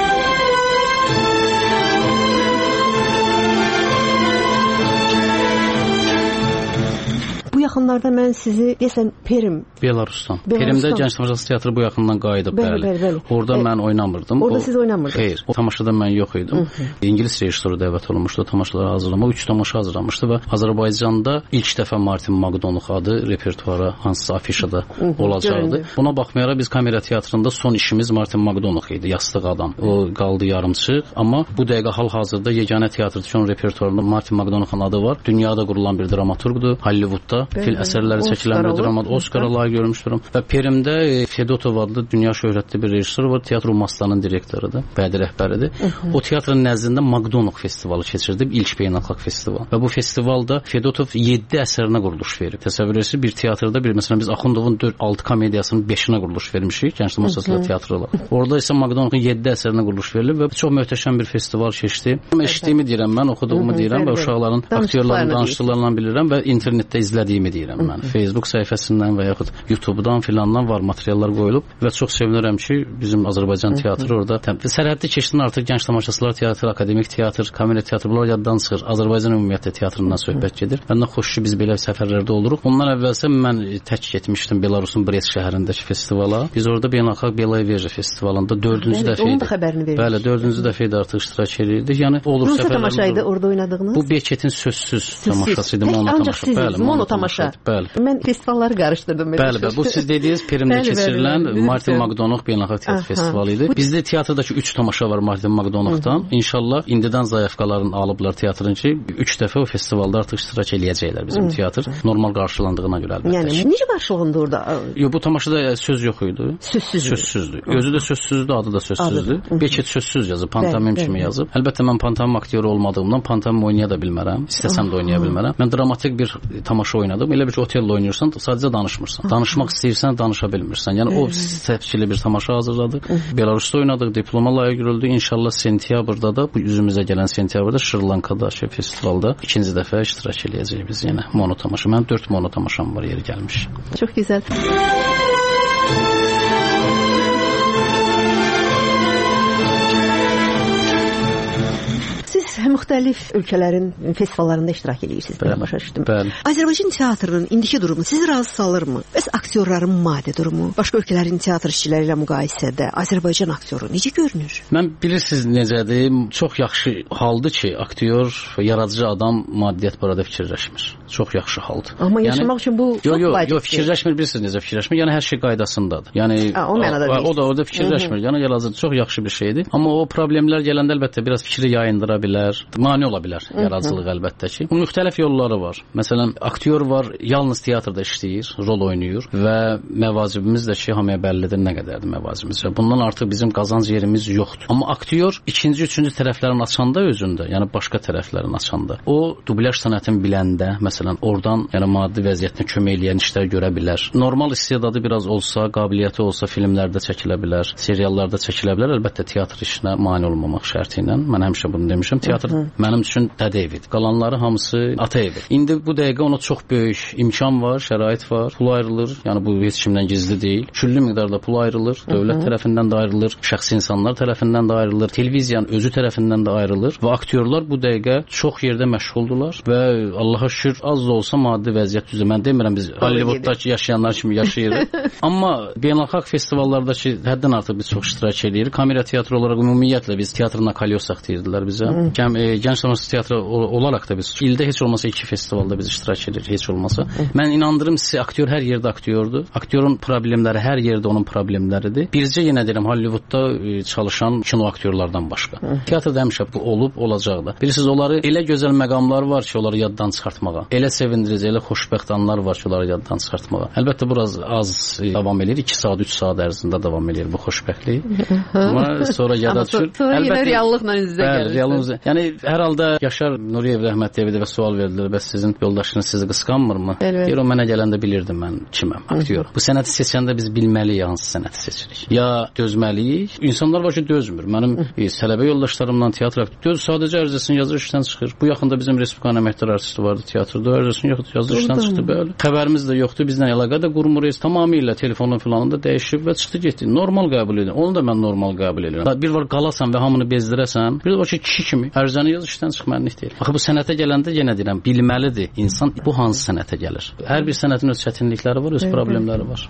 Yaxınlarda mən sizi deyəsən Perim, Belarusdan. Perimdə Gənc Tamaşaçı Teatrı bu yaxından qayıdıb, bəli. Orada mən oynamırdım. Orada siz oynamırdınız? Xeyr, o tamaşada mən yox idim. İngilis rejissoru dəvət olunmuşdu tamaşaları hazırlamaq. 3 tamaşa hazırlamışdı və Azərbaycanda ilk dəfə Martin Maqdonux adı repertuara hansısa afişada olacaqdı. Buna baxmayaraq biz kamera teatrında son işimiz Martin Maqdonux idi, Yastıq adam. O qaldı yarımçıq, amma bu dəqiqə hal-hazırda yeganə teatrda ki, onun repertuarında Martin Maqdonuxun adı var. Dünyada qurulan bir dramaturqdur, Hollywoodda film əsərləri çəkilən bir dramat, Oskara layiq görmüşdürəm. Və Perimdə Fedotov adlı dünya şöhrətli bir rejissor var, Teatr Mastanın direktorudur, bədi rəhbəridir. O teatrın nəzdində Maqdonux festivalı keçirdi, ilk beynəlxalq festival. Və bu festivalda Fedotov 7 əsərinə quruluş verib. Təsəvvür edirsiniz, bir teatrda məsələn biz Axundovun 4-6 komediyasının 5-inə quruluş vermişik, Gənc Tamaşaçılar Teatrıla. Orada isə Maqdonuxun 7 əsərinə quruluş verilib və çox möhtəşəm bir festival keçdi. Eşitdiyimi deyirəm, mən oxuduğumu deyirəm və uşaqların, aktyorların danışdıqlarından bilirəm və internetdə izlədiyimi səmimi deyirəm mən. Facebook səhifəsindən və yaxud YouTube-dan filandan var materiallar qoyulub və çox sevinirəm ki, bizim Azərbaycan teatrı orada sərhəddi keçdin artıq gənc tamaşaçılar teatrı, akademik teatr, kamera teatrı bunlar yaddan çıxır. Azərbaycan ümumiyyətlə teatrından söhbət gedir. Məndən xoş ki, biz belə səfərlərdə oluruq. Ondan əvvəlsə mən tək getmişdim Belarusun Brest şəhərindəki festivala. Biz orada beynəlxalq Belaveja festivalında 4-cü dəfə idi. Bəli, 4-cü dəfə idi artıq iştirak edirdik. Yəni olur səfərlər. Tamaşa idi orada oynadığınız? Bu Beketin sözsüz tamaşası idi, mono tamaşa. Bəli, mono tamaşa. Bəli. Mən festivalları qarışdırdım. Bəli, bu siz dediyiniz Perimdə keçirilən Martin Magdonov beynəlxalq teatr festivalı idi. Bizdə teatrdakı 3 tamaşa var Martin Magdonovdan. İnşallah indidən zayafqalarını alıblar teatrın ki, 3 dəfə o festivalda artıq iştirak eləyəcəklər bizim teatr. Normal qarşılandığına görə əlbəttə. Yəni necə qarşılandı orada? Yox, bu tamaşada söz yox idi. Sözsüzdür. Özü də sözsüzdür, adı da sözsüzdür. Beket sözsüz yazıb, pantomim kimi yazıb. Əlbəttə mən pantomim aktyoru olmadığımdan pantomim oynaya da bilmərəm. İstəsəm də oynaya bilmərəm. Mən dramatik bir tamaşa oynadım. Elə bir ki, oteldə oynayırsan, sadəcə danışmırsan. Danışmaq istəyirsən, danışa bilmirsən. Yəni o təfsirli bir tamaşa hazırladıq. Belarusda oynadıq, diploma layiq görüldü. İnşallah sentyabrda da bu üzümüzə gələn sentyabrda Şri Lankada festivalda ikinci dəfə iştirak eləyəcəyik biz yenə mono tamaşa. Mənim 4 mono tamaşam var, yeri gəlmiş. Çox gözəl. Müxtəlif ölkələrin festivallarında iştirak edirsiniz, belə başa düşdüm. Azərbaycan teatrının indiki durumu sizi razı salırmı? Bəs aktyorların maddi durumu, başqa ölkələrin teatr işçiləri ilə müqayisədə Azərbaycan aktyoru necə görünür? Mən bilirsiniz necədir? Çox yaxşı haldır ki, aktyor və yaradıcı adam maddiyyat barədə fikirləşmir. Çox yaxşı haldır. Amma yaşamaq üçün bu çox vacibdir. Yox, fikirləşmir, bilirsiniz necə fikirləşmir? Yəni hər şey qaydasındadır. Yəni o da orada fikirləşmir. Yəni yaradıcı çox yaxşı bir şeydir. Amma o problemlər gələndə əlbəttə biraz fikri yayındıra bilər. Mane ola bilər yaradıcılıq əlbəttə ki. Bunun müxtəlif yolları var. Məsələn, aktyor var, yalnız teatrda işləyir, rol oynayır və məvacibimiz də ki, hamıya bəllidir nə qədərdir məvacibimiz. Bundan artıq bizim qazanc yerimiz yoxdur. Amma aktyor ikinci, üçüncü tərəflərini açanda özündə, yəni başqa tərəflərini açanda, o dublyaj sənətini biləndə, məsələn, oradan yəni maddi vəziyyətinə kömək eləyən işlər görə bilər. Normal istedadı biraz olsa, qabiliyyəti olsa filmlərdə çəkilə bilər, seriallarda çəkilə bilər. Əlbəttə teatr işinə mane olmamaq şərti ilə. Mən həmişə bunu demişəm. Teatr mənim üçün dədə evidir. Qalanları hamısı ata evi. İndi bu dəqiqə ona çox böyük imkan var, şərait var, pul ayrılır. Yəni bu heç kimdən gizli deyil. Küllü miqdarda pul ayrılır, dövlət tərəfindən də ayrılır, şəxsi insanlar tərəfindən də ayrılır, televiziyanın özü tərəfindən də ayrılır və aktyorlar bu dəqiqə çox yerdə məşğuldular və Allaha şükür az da olsa maddi vəziyyət düzəldi. Mən demirəm biz Hollivudda yaşayanlar kimi yaşayırıq. Amma beynəlxalq festivallardakı həddən artıq biz çox iştirak edirik. Kamera teatrı olaraq ümumiyyətlə biz teatrına kalyosaq deyirdilər bizə. Gənc tamaşaçı teatrı olaraq da biz ildə heç olmasa 2 festivalda biz iştirak edirik, heç olmasa. Mən inandırım sizə, aktyor hər yerdə aktyordur. Aktyorun problemləri hər yerdə onun problemləridir. Bircə yenə deyirəm Hollivudda çalışan kino aktyorlardan başqa. Teatrda həmişə bu olub, olacaq da. Bilirsiniz, onları elə gözəl məqamlar var ki, onları yaddan çıxartmağa. Elə sevindirici, elə xoşbəxt anlar var ki, onları yaddan çıxartmağa. Əlbəttə biraz az davam edir. 2 saat, 3 saat ərzində davam edir bu xoşbəxtlik. Amma sonra yada düşür. Əlbəttə reallıqla üzə gəlir. Yəni hər halda Yaşar Nuriyev rəhmətli və sual verdilər, bəs sizin yoldaşınız sizi qısqanmırmı? Deyir, o mənə gələndə bilirdim mən kiməm, aktyor. Bu sənəti seçəndə biz bilməliyik hansı sənəti seçirik. Ya dözməliyik. İnsanlar var ki, dözmür. Mənim tələbə yoldaşlarımdan teatr aktyor sadəcə ərizəsini yazır, işdən çıxır. Bu yaxında bizim Respublikan əməkdar artisti vardı teatrda, ərizəsini yoxdur, yazır, işdən çıxdı belə. Xəbərimiz də yoxdur, bizlə əlaqə də qurmuruq, tamamilə telefonun filanı da dəyişib və çıxdı getdi. Normal qəbul edirəm. Onu da mən normal qəbul edirəm. Bir var qalasan və hamını bezdirəsən, bir də o ki, kişi kimi ərizəni yaz, işdən çıxmənlik deyil. Axı bu sənətə gələndə yenə deyirəm, bilməlidir insan bu hansı sənətə gəlir. Hər bir sənətin öz çətinlikləri var, öz problemləri var.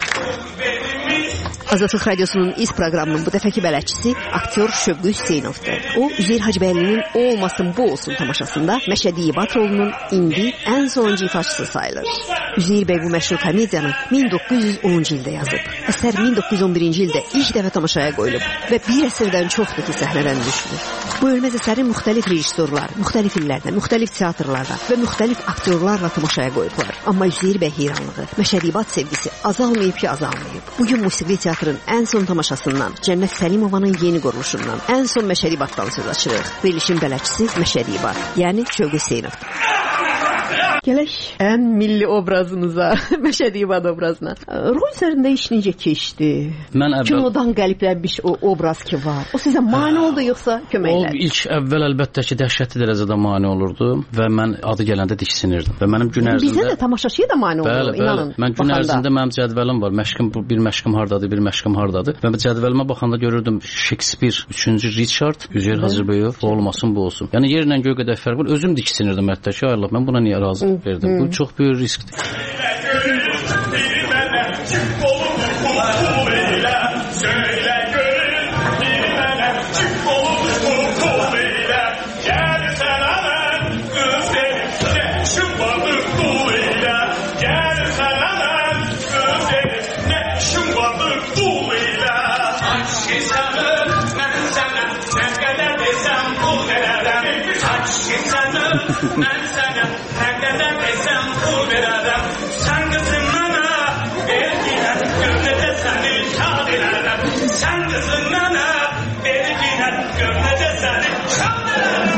Azadlıq Radiosunun iz proqramının bu dəfəki bələdçisi aktyor Şövqü Hüseynovdur. O, Üzeyir Hacıbəylinin O olmasın bu olsun tamaşasında Məşədi İbat rolunun indi ən sonuncu ifaçısı sayılır. Üzeyir bəy bu məşhur komediyanı 1910-cu ildə yazıb. Əsər 1911-ci ildə ilk dəfə tamaşaya qoyulub və bir əsrdən çoxdur ki, səhnədən düşmür. Bu ölməz əsəri müxtəlif rejissorlar, müxtəlif illərdə, müxtəlif teatrlarda və müxtəlif aktyorlarla tamaşaya qoyublar. Amma Üzeyir bəy heyranlığı, Məşədi İbat sevgisi azalmayıb ki, azalmayıb. Bugün musiqi teatrın ən son tamaşasından, Cənnət Səlimovanın yeni quruluşundan, ən son Məşədi İbatdan söz açırıq. Verilişin bələdçisi Məşədi İbat, yəni Şövqü Hüseynovdur. Gələk ən milli obrazınıza, Məşədi İbad obrazına. Rol üzərində iş necə keçdi? Kinodan qəlibləmiş o obraz ki var. O sizə mane oldu yoxsa köməklər? O ilk əvvəl əlbəttə ki, dəhşətli dərəcədə mane olurdu və mən adı gələndə diksinirdim. Və mənim gün ərzində bizə də tamaşaçıya da mane oldu, inanın. Mən gün ərzində mənim cədvəlim var. Bir məşqim hardadır, bir məşqim hardadır. Və cədvəlimə baxanda görürdüm Shakespeare 3-cü Richard, Üzeyir Hacıbəyov, olmasın bu olsun. Yəni yerlə göy qədər fərq var. Özüm diksinirdim hətta ki, Allah, mən buna niyə razı verdim? Bu çox böyük riskdir. Mən sənə hər qədər desəm pul verərəm. Sən qızım mənə verginə, gör necə səni şad edərəm. Sən qızım mənə verginə, gör necə səni şad edərəm.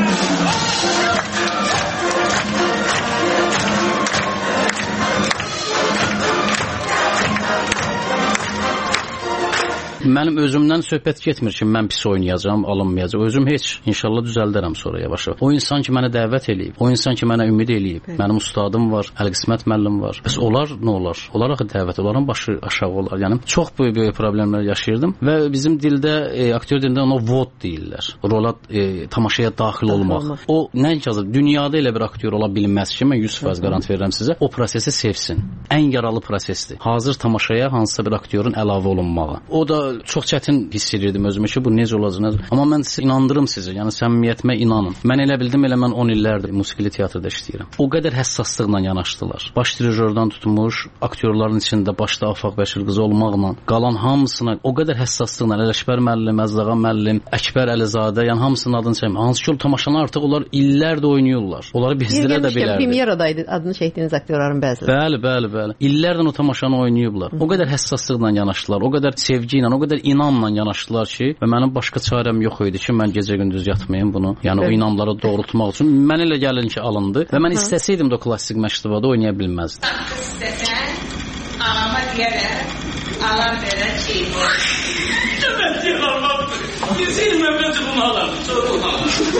Mənim özümdən söhbət getmir ki, mən pis oynayacağam, alınmayacağam. Özüm heç, inşallah düzəldərəm sonra yavaş-yavaş. O insan ki, mənə dəvət eləyib, o insan ki, mənə ümid eləyib. Mənim ustadım var, Əl-Qismət müəllim var. Bəs onlar nə olar? Onlar axı dəvət, onların başı aşağı olar. Yəni çox böyük problemlər yaşayırdım və bizim dildə, aktyor dilində ona vod deyirlər. Rola, tamaşaya daxil olmaq. O nə yazır? Dünyada elə bir aktyor ola bilməz ki, mən 100% qarant verirəm sizə. O prosesi sevsin. Ən yaralı prosesdir. Hazır tamaşaya hansısa bir aktyorun əlavə olunmağı. O da çox çətin hiss edirdim özümü ki, bu necə olacaq? Amma mən inandırım sizə, yəni səmimiyyətimə inanın. Mən elə bildim, elə mən 10 illərdir musiqili teatrda işləyirəm. O qədər həssaslıqla yanaşdılar. Baş dirijordan tutmuş, aktyorların içində başda Afaq Bəşir qızı olmaqla, qalan hamısına o qədər həssaslıqla, Ələkbər müəllim, Əzdağa müəllim, Əkbər Əlizadə, yəni hamısının adını çəkmə. Hansı ki, tamaşanı artıq onlar illərdir oynayırlar. Onları bizdirə də bilərdi. Premyeradaydı adını çəkdiyiniz aktyorların bəziləri. Bəli. İllərdən o tamaşanı oynayıblar. O qədər həssaslıqla yanaşdılar, o qədər sevgi ilə, o qədər inamla yanaşdılar ki, və mənim başqa çarəm yox idi ki, mən gecə-gündüz yatmayım bunu. Yəni o inamları doğrultmaq üçün mən elə gəlin ki, alındı və mən istəsəydim də o klassik məşqdə oynaya bilməzdim. İstəsən, anama deyərəm, alar verə çiğ. Demək ki, almadı. Bizim məmləci bunu alardı, sonra onu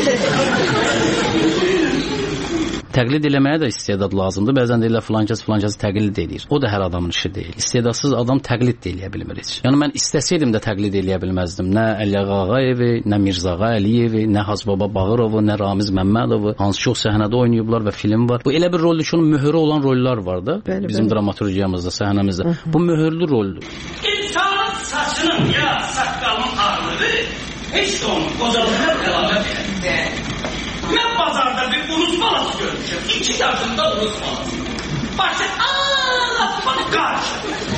alardı. Təqlid eləməyə də istedad lazımdır. Bəzən deyirlər filankəs təqlid edir. O da hər adamın işi deyil. İstedadsız adam təqlid də eləyə bilmir heç. Yəni mən istəsəydim də təqlid eləyə bilməzdim. Nə Əliağa Ağayevi, nə Mirzağa Əliyevi, nə Hacıbaba Bağırovu, nə Ramiz Məmmədovu, hansı ki o səhnədə oynayıblar və film var. Bu elə bir roldür ki, onun möhürü olan rollar var da. Bizim dramaturgiyamızda, səhnəmizdə. Bu möhürlü roldür. İnsanın saçının ya saqqalının ağrıları heç də onun qocalığına qəlavət edir. Mən bazarda bir unuz balası görmüşüm. 2 yaşında unuz balası. Başı ağlatmaq qarşı.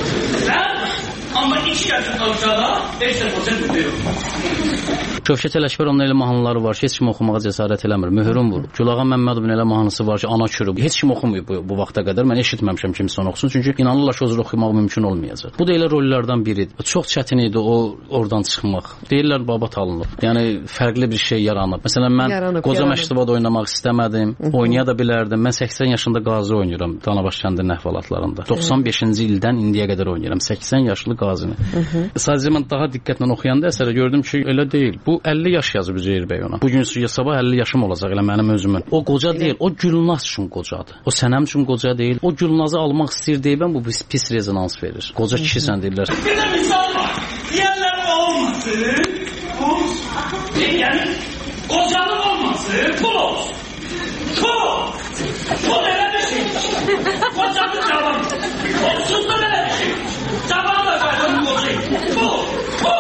Amma 2 yaşında uşağa heç də qoca müdür. Şövkət Ələkbər onun elə mahnıları var ki, heç kim oxumağa cəsarət eləmir. Möhürün vurur. Gülağa Məmmədovun elə mahnısı var ki, Ana kürü. Heç kim oxumayıb bu vaxta qədər. Mən eşitməmişəm kimsə onu oxusun. Çünki inanırlar ki, o cür oxumaq mümkün olmayacaq. Bu da elə rollardan biridir. Çox çətin idi oradan çıxmaq. Deyirlər babat alınıb. Yəni fərqli bir şey yaranıb. Məsələn, mən qoca məktəbdə oynamaq istəmədim. Oynaya da bilərdim. Mən 80 yaşında qazi oynayıram Danabaş kəndinin əhvalatlarında. 95-ci ildən indiyə qədər oynayıram. 80 yaşlı qazini. Sadəcə mən daha diqqətlə oxuyanda əsərə gördüm ki, elə deyil. Bu 50 yaş yazıb Üzeyir bəy ona. Bu gün sabah 50 yaşım olacaq elə mənim özümün. O qoca deyil, o Gülnaz üçün qocadır. O sənəm üçün qoca deyil. O Gülnazı almaq istəyir deyibən bu pis rezonans verir. Qoca kişisən deyirlər. Bir də misal var. Deyərlər olmasın, pul. Yəni qocalıq olmasın, pul olsun. Pul elə bir şeydir. Qocalıq cavan. Olsuz da elə bir şeydir. Cavan da qaydan qocayım. Pul.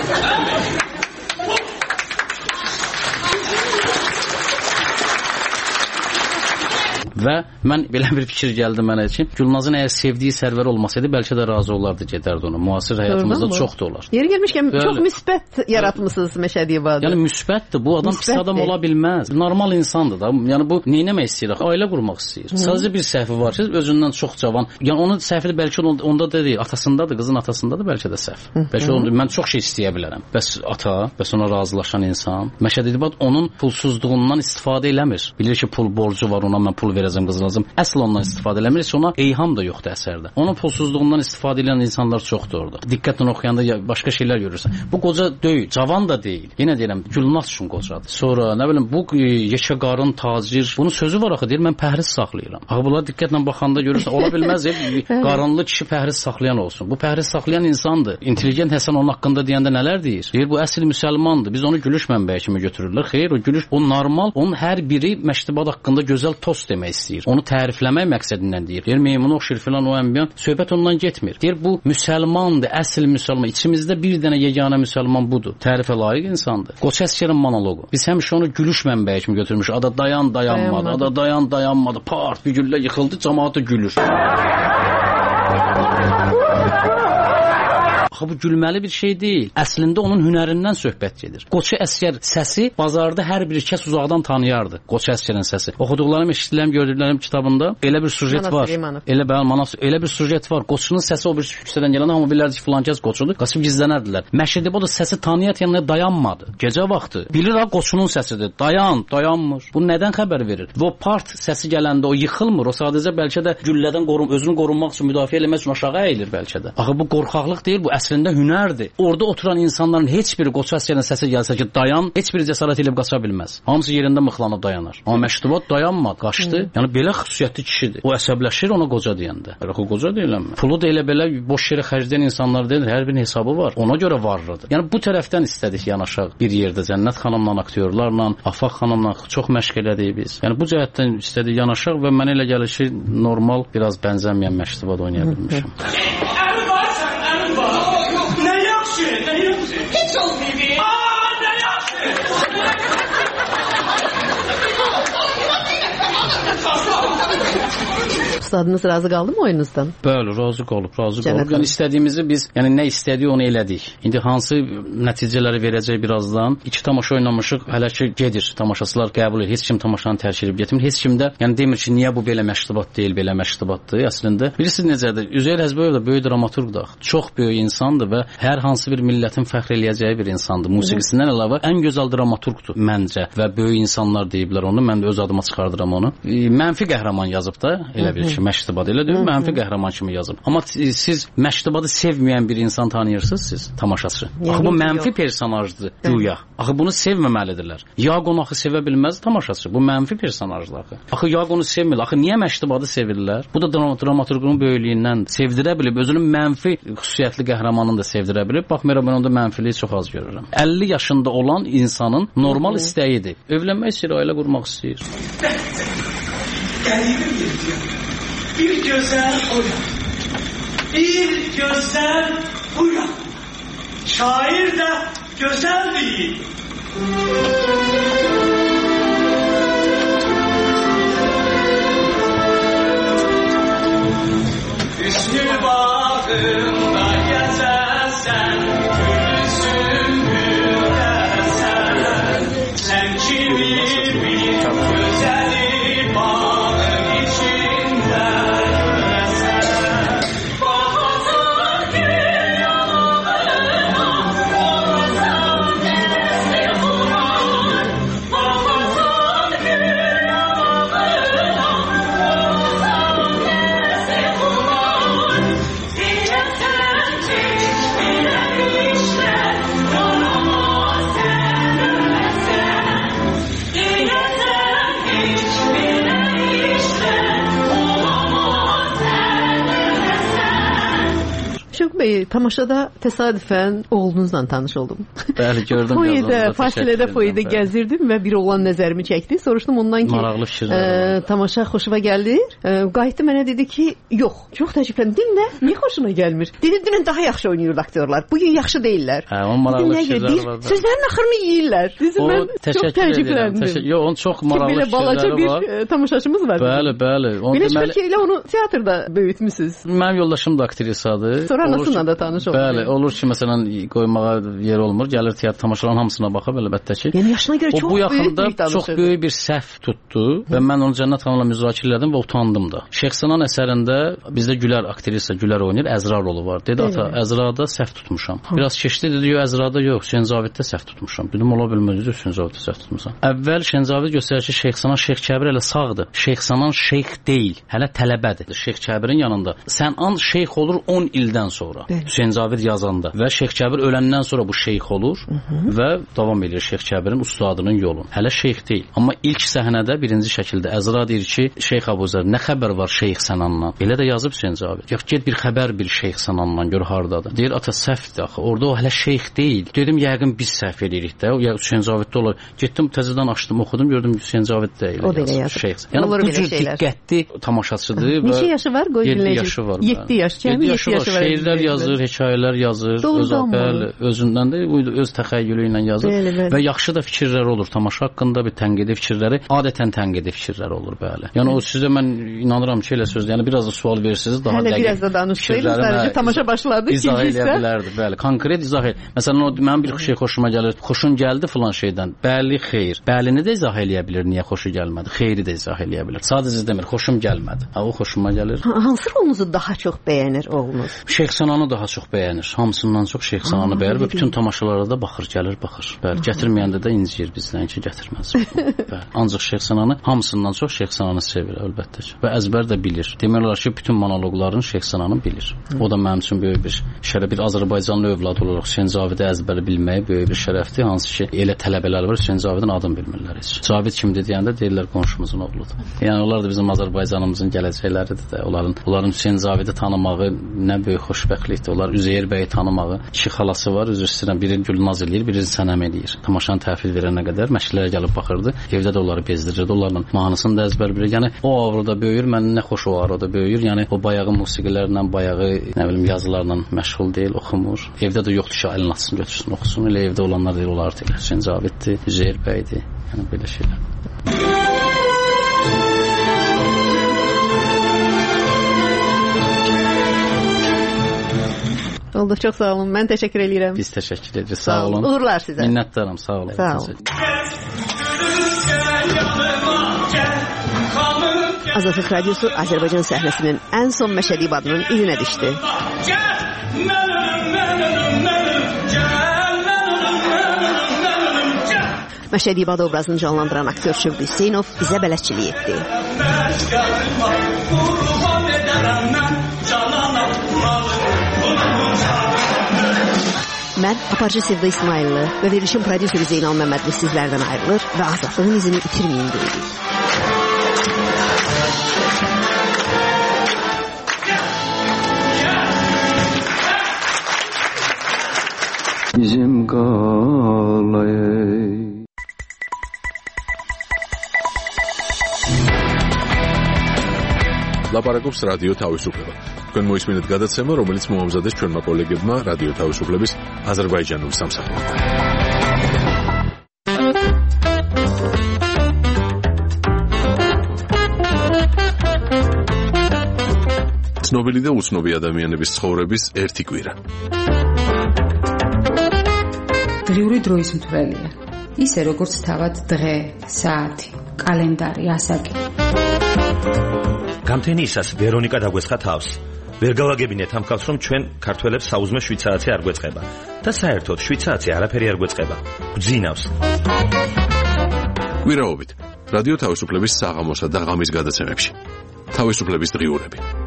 Və mən belə bir fikir gəldi mənə ki, Gülnazın əgər sevdiyi sərvər olmasaydı, bəlkə də razı olardı, gedərdi onu. Müasir həyatımızda çox da olar. Yeri gəlmişkən çox müsbət yaratmısınız Məşədi İbad. Yəni müsbətdir. Bu adam pis adam ola bilməz. Normal insandır da. Yəni bu nə etmək istəyir? Ailə qurmaq istəyir. Sadəcə bir səhvi var ki, özündən çox cavan. Yəni onun səhvi bəlkə onda da deyil, atasındadır, qızın atasındadır, bəlkə də səhv. Bəlkə mən çox şey istəyə bilərəm. Bəs ata, bəs ona razılaşan insan, Məşədi İbad onun pulsuzluğundan istifadə eləmir. Bilir ki, pul borcu var, ona mən pul verəcəm. verəcəm, qızılacam. Əsl ondan istifadə eləmir, heç ona eyham da yoxdur əsərdə. Onun pulsuzluğundan istifadə edən insanlar çoxdur orada. Diqqətlə oxuyanda başqa şeylər görürsən. Bu qoca deyil, cavan da deyil. Yenə deyirəm, Gülnaz üçün qocadır. Sonra nə bilim bu yeşəqarın tacir, bunun sözü var axı, deyir mən pəhriz saxlayıram. Axı bunlara diqqətlə baxanda görürsən, ola bilməz qaranlı kişi pəhriz saxlayan olsun. Bu pəhriz saxlayan insandır. İntelligent Həsən onun haqqında deyəndə nələr deyir? Deyir bu əsl müsəlmandır. Biz onu gülüş mənbəyi kimi götürürlər. Xeyr, o gülüş, o normal, onun hər biri məştubat haqqında gözəl tost demək istəyir. Onu tərifləmək məqsədindən deyir. Deyir meymunu oxşur filan o əmbiyan, söhbət ondan getmir. Deyir bu müsəlmandır, əsl müsəlman. İçimizdə bir dənə yeganə müsəlman budur. Tərifə layiq insandır. Qoç Əsgərin monoloqu. Biz həmişə onu gülüş mənbəyi kimi götürmüşük. Ada dayanmadı. Ada dayanmadı. Part bir güllə yıxıldı, cəmaət də gülür. Axı bu gülməli bir şey deyil. Əslində onun hünərindən söhbət gedir. Qoçu Əsgər səsi bazarda hər bir kəs uzaqdan tanıyardı. Qoçu Əsgərin səsi. Oxuduqlarım, eşitdiklərim, gördüklərim kitabında elə bir sujet var. Elə bir sujet var. Qoçunun səsi o bir küçədən gələn amma bilirlər ki, filan kəs qoçudur. Qaçıb gizlənərdilər. Məşədi bu da səsi tanıyan dayanmadı. Gecə vaxtı. Bilir ha qoçunun səsidir. Dayanmır. Bu nədən xəbər verir? Və o part səsi gələndə o yıxılmır. O sadəcə bəlkə də güllədən özünü qorunmaq üçün, müdafiə etmək üçün aşağı əyilir bəlkə də. Axı bu qorxaqlıq deyil, bu əslində hünərdir. Orada oturan insanların heç biri Qoçu Əsgərin səsi gəlsə ki, dayan, heç biri cəsarət edib qaça bilməz. Hamısı yerində mıxlanıb dayanar. Amma Məştubat dayanmadı, qaçdı. Yəni belə xüsusiyyətli kişidir. O əsəbləşir ona qoca deyəndə. Bəlkə qoca deyilənmi? Pulu da elə belə boş yerə xərcləyən insanlar deyil, hər birinin hesabı var. Ona görə varlıdır. Yəni bu tərəfdən istədik yanaşaq bir yerdə Cənnət xanımla, aktyorlarla, Afaq xanımla çox məşq elədik biz. Yəni bu cəhətdən istədik yanaşaq və mənə elə gəlir ki, normal biraz bənzəməyən Məştubat oynaya bilmişəm. Ustadınız razı qaldı mı oyununuzdan? Bəli, razı qalıb. Yəni istədiyimizi biz, yəni nə istədik onu elədik. İndi hansı nəticələri verəcək birazdan? 2 tamaşa oynamışıq, hələ ki gedir. Tamaşaçılar qəbul edir. Heç kim tamaşanı tərk edib getmir. Heç kim də yəni demir ki, niyə bu belə məştubat deyil, belə məştubatdır. Əslində bilirsiniz necədir? Üzeyir Həzbəyev də böyük dramaturqdur. Çox böyük insandır və hər hansı bir millətin fəxr eləyəcəyi bir insandır. Musiqisindən əlavə ən gözəl dramaturqdur məncə və böyük insanlar deyiblər onu. Mən də öz adıma çıxardıram onu. Mənfi qəhrəman yazıb da elə bir Məştubat elə deyil, mənfi qəhrəman kimi yazıb. Amma siz Məştubatı sevməyən bir insan tanıyırsınız siz, tamaşaçı. Axı bu mənfi personajdır güya. Axı bunu sevməməlidirlər. Yaqonu axı sevə bilməz tamaşaçı. Bu mənfi personajdır axı. Axı Yaqonu sevmir. Axı niyə Məştubatı sevirlər? Bu da dramaturqun böyüklüyündən sevdirə bilib, özünün mənfi xüsusiyyətli qəhrəmanını da sevdirə bilib. Baxmayaraq mən onda mənfiliyi çox az görürəm. 50 yaşında olan insanın normal istəyidir. Evlənmək istəyir, ailə qurmaq istəyir. Bir gözəl oyan, bir gözəl uyan. Şair də gözəl deyil. Üstü bağımda gəzəsən, gülsün gülləsən. Sən kimi bir gözəli bağın içində. Tamaşada təsadüfən oğlunuzla tanış oldum. Bəli, gördüm. Fasilədə foyda gəzirdim və bir oğlan nəzərimi çəkdi. Soruşdum ondan ki, tamaşa xoşuma gəldi. Qayıtdı mənə dedi ki, yox. Çox təəccübləndim. Niyə xoşuna gəlmir? Dedim, dünən daha yaxşı oynayırlar aktyorlar. Bugün yaxşı deyillər. Onun maraqlı fikirləri var. Sözlərin axırını yeyirlər. Mən çox təəccübləndim. Yox, onun çox maraqlı fikirləri var. Belə balaca bir tamaşaçımız var. Bəli. Belə bəlkə elə onu teatrda böyütmüsünüz. Mənim yoldaşım da aktrisadır. Sonra nasıl teatrla da tanış olur. Bəli, olur ki, məsələn, qoymağa yer olmur, gəlir teatr tamaşaların hamısına baxıb əlbəttə ki. Yəni yaşına görə çox böyük bir səhv tutdu və mən onu Cənnət xanımla müzakirə elədim və utandım da. Şeyx Sənan əsərində bizdə Gülər aktrisa Gülər oynayır, Əzra rolu var. Dedi ata, Əzrada səhv tutmuşam. Biraz keçdi dedi, yox Əzrada yox, Hüseyn Zaviddə səhv tutmuşam. Dedim ola bilməz, Hüseyn Zaviddə səhv tutmusan. Əvvəl Hüseyn Zavid göstərir ki, Şeyx Sənan Şeyx Kəbir hələ sağdır. Şeyx Sənan şeyx deyil, hələ tələbədir. Şeyx Kəbirin yanında Sənan şeyx olur 10 ildən sonra. Hüseyn Zavid yazanda və Şeyx Kəbir öləndən sonra bu şeyx olur və davam edir Şeyx Kəbirin ustadının yolu. Hələ şeyx deyil. Amma ilk səhnədə birinci şəkildə Əzra deyir ki, Şeyx Əbuzər, nə xəbər var Şeyx Sənandan? Elə də yazıb Hüseyn Zavid. Yox, get bir xəbər bil Şeyx Sənandan, gör hardadır. Deyir ata səhvdir axı. Orada o hələ şeyx deyil. Dedim yəqin biz səhv edirik də. Ya Hüseyn Zaviddə olur. Getdim təzədən açdım, oxudum, gördüm Hüseyn Zavid deyil. O da elə yazır. Şeyx. Yəni bu cür diqqətli tamaşaçıdır və neçə yaşı var? Qoy dinləyəcək. 7 yaş. 7 yaşı var. Şeirlər yazır, hekayələr yazır, özündən də öz təxəyyülü ilə yazır və yaxşı da fikirlər olur. Tamaşa haqqında bir tənqidi fikirləri, adətən tənqidi fikirlər olur, bəli. Yəni o sizə mən inanıram ki, elə sözdə, yəni biraz da sual verirsiniz, daha dəqiq. Hələ biraz da danışsaydı, sadəcə tamaşa başladı, izah eləyə bilərdi, bəli. Konkret izah el. Məsələn, o mənim bir şey xoşuma gəlir. Xoşun gəldi filan şeydən. Bəli, xeyr. Bəlini də izah eləyə bilir, niyə xoşu gəlmədi. Xeyri də izah eləyə bilər. Sadəcə demir, xoşum gəlmədi. Ha, o xoşuma gəlir. Hansı rolunuzu daha çox bəyənir oğlunuz? Şeyx Sənanı daha çox bəyənir. Hamısından çox Şeyx Sənanı bəyənir və bütün tamaşalara da baxır, gəlir, baxır. Bəli, gətirməyəndə də inciyir bizdən ki, gətirməz. Bəli. Ancaq Şeyx Sənanı hamısından çox Şeyx Sənanı sevir, əlbəttə ki. Və əzbər də bilir. Demək olar ki, bütün monoloqların Şeyx Sənanı bilir. O da mənim üçün böyük bir şərəf, bir Azərbaycanlı övlad olaraq Hüseyn Zavidi əzbəri bilmək böyük bir şərəfdir. Hansı ki, elə tələbələr var, Hüseyn Zavidin adını bilmirlər heç. Zavid kimdir deyəndə deyirlər qonşumuzun oğludur. Yəni onlar da bizim Azərbaycanımızın gələcəkləridir də. Onların Hüseyn Zavidi tanımağı nə böyük xoşbəxtlikdir. Onlar Üzeyir bəyi tanımağı. İki xalası var, üzr istəyirəm, biri Gülnaz eləyir, biri Sənəm eləyir. Tamaşanı təhvil verənə qədər məşqlərə gəlib baxırdı. Evdə də onları bezdirirdi. Onlarla mahnısını da əzbər bilir. Yəni o avroda böyüyür, mən nə xoş o avroda böyüyür. Yəni o bayağı musiqilərlə, bayağı nə bilim yazılarla məşğul deyil, oxumur. Evdə də yoxdur ki, əlini açsın, götürsün, oxusun. Elə evdə olanlar deyir, onlar deyir. Hüseyn Zaviddir, Üzeyir bəydir. Yəni belə şeylər. Oldu, çox sağ olun. Mən təşəkkür edirəm. Biz təşəkkür edirik. Sağ olun. Uğurlar sizə. Minnətdaram. Sağ olun. Sağ olun. Azadlıq Radiosu Azərbaycan səhnəsinin ən son Məşədi İbadının ilinə düşdü. Məşədi İbad obrazını canlandıran aktyor Şövqü Hüseynov bizə bələdçilik etdi. Mən aparıcı Sevda İsmailli və verilişin prodüseri Zeynal Məmmədli sizlərdən ayrılır və azadlığın izini itirməyin deyirik. Bizim qalay ლაპარაკობს რადიო თავისუფლება. თქვენ მოისმინეთ გადაცემა, რომელიც მოამზადეს ჩვენმა კოლეგებმა რადიო თავისუფლების აზერბაიჯანულ სამსახურთან. ცნობილი და უცნობი ადამიანების ცხოვრების ერთი კვირა. დღიური დროის მთვრელია. ისე როგორც თავად დღე, საათი, კალენდარი, ასაკი. გამთენიისას ვერონიკა დაგვესხა თავს. ვერ გავაგებინეთ ამ ხალხს, რომ ჩვენ ქართველებს საუზმე შვიცარიცი არ გვეწყება და საერთოდ შვიცარიცი არაფერი არ გვეწყება. გვძინავს. კვირაობით რადიო თავისუფლების საღამოსა და ღამის გადაცემებში. თავისუფლების დღიურები.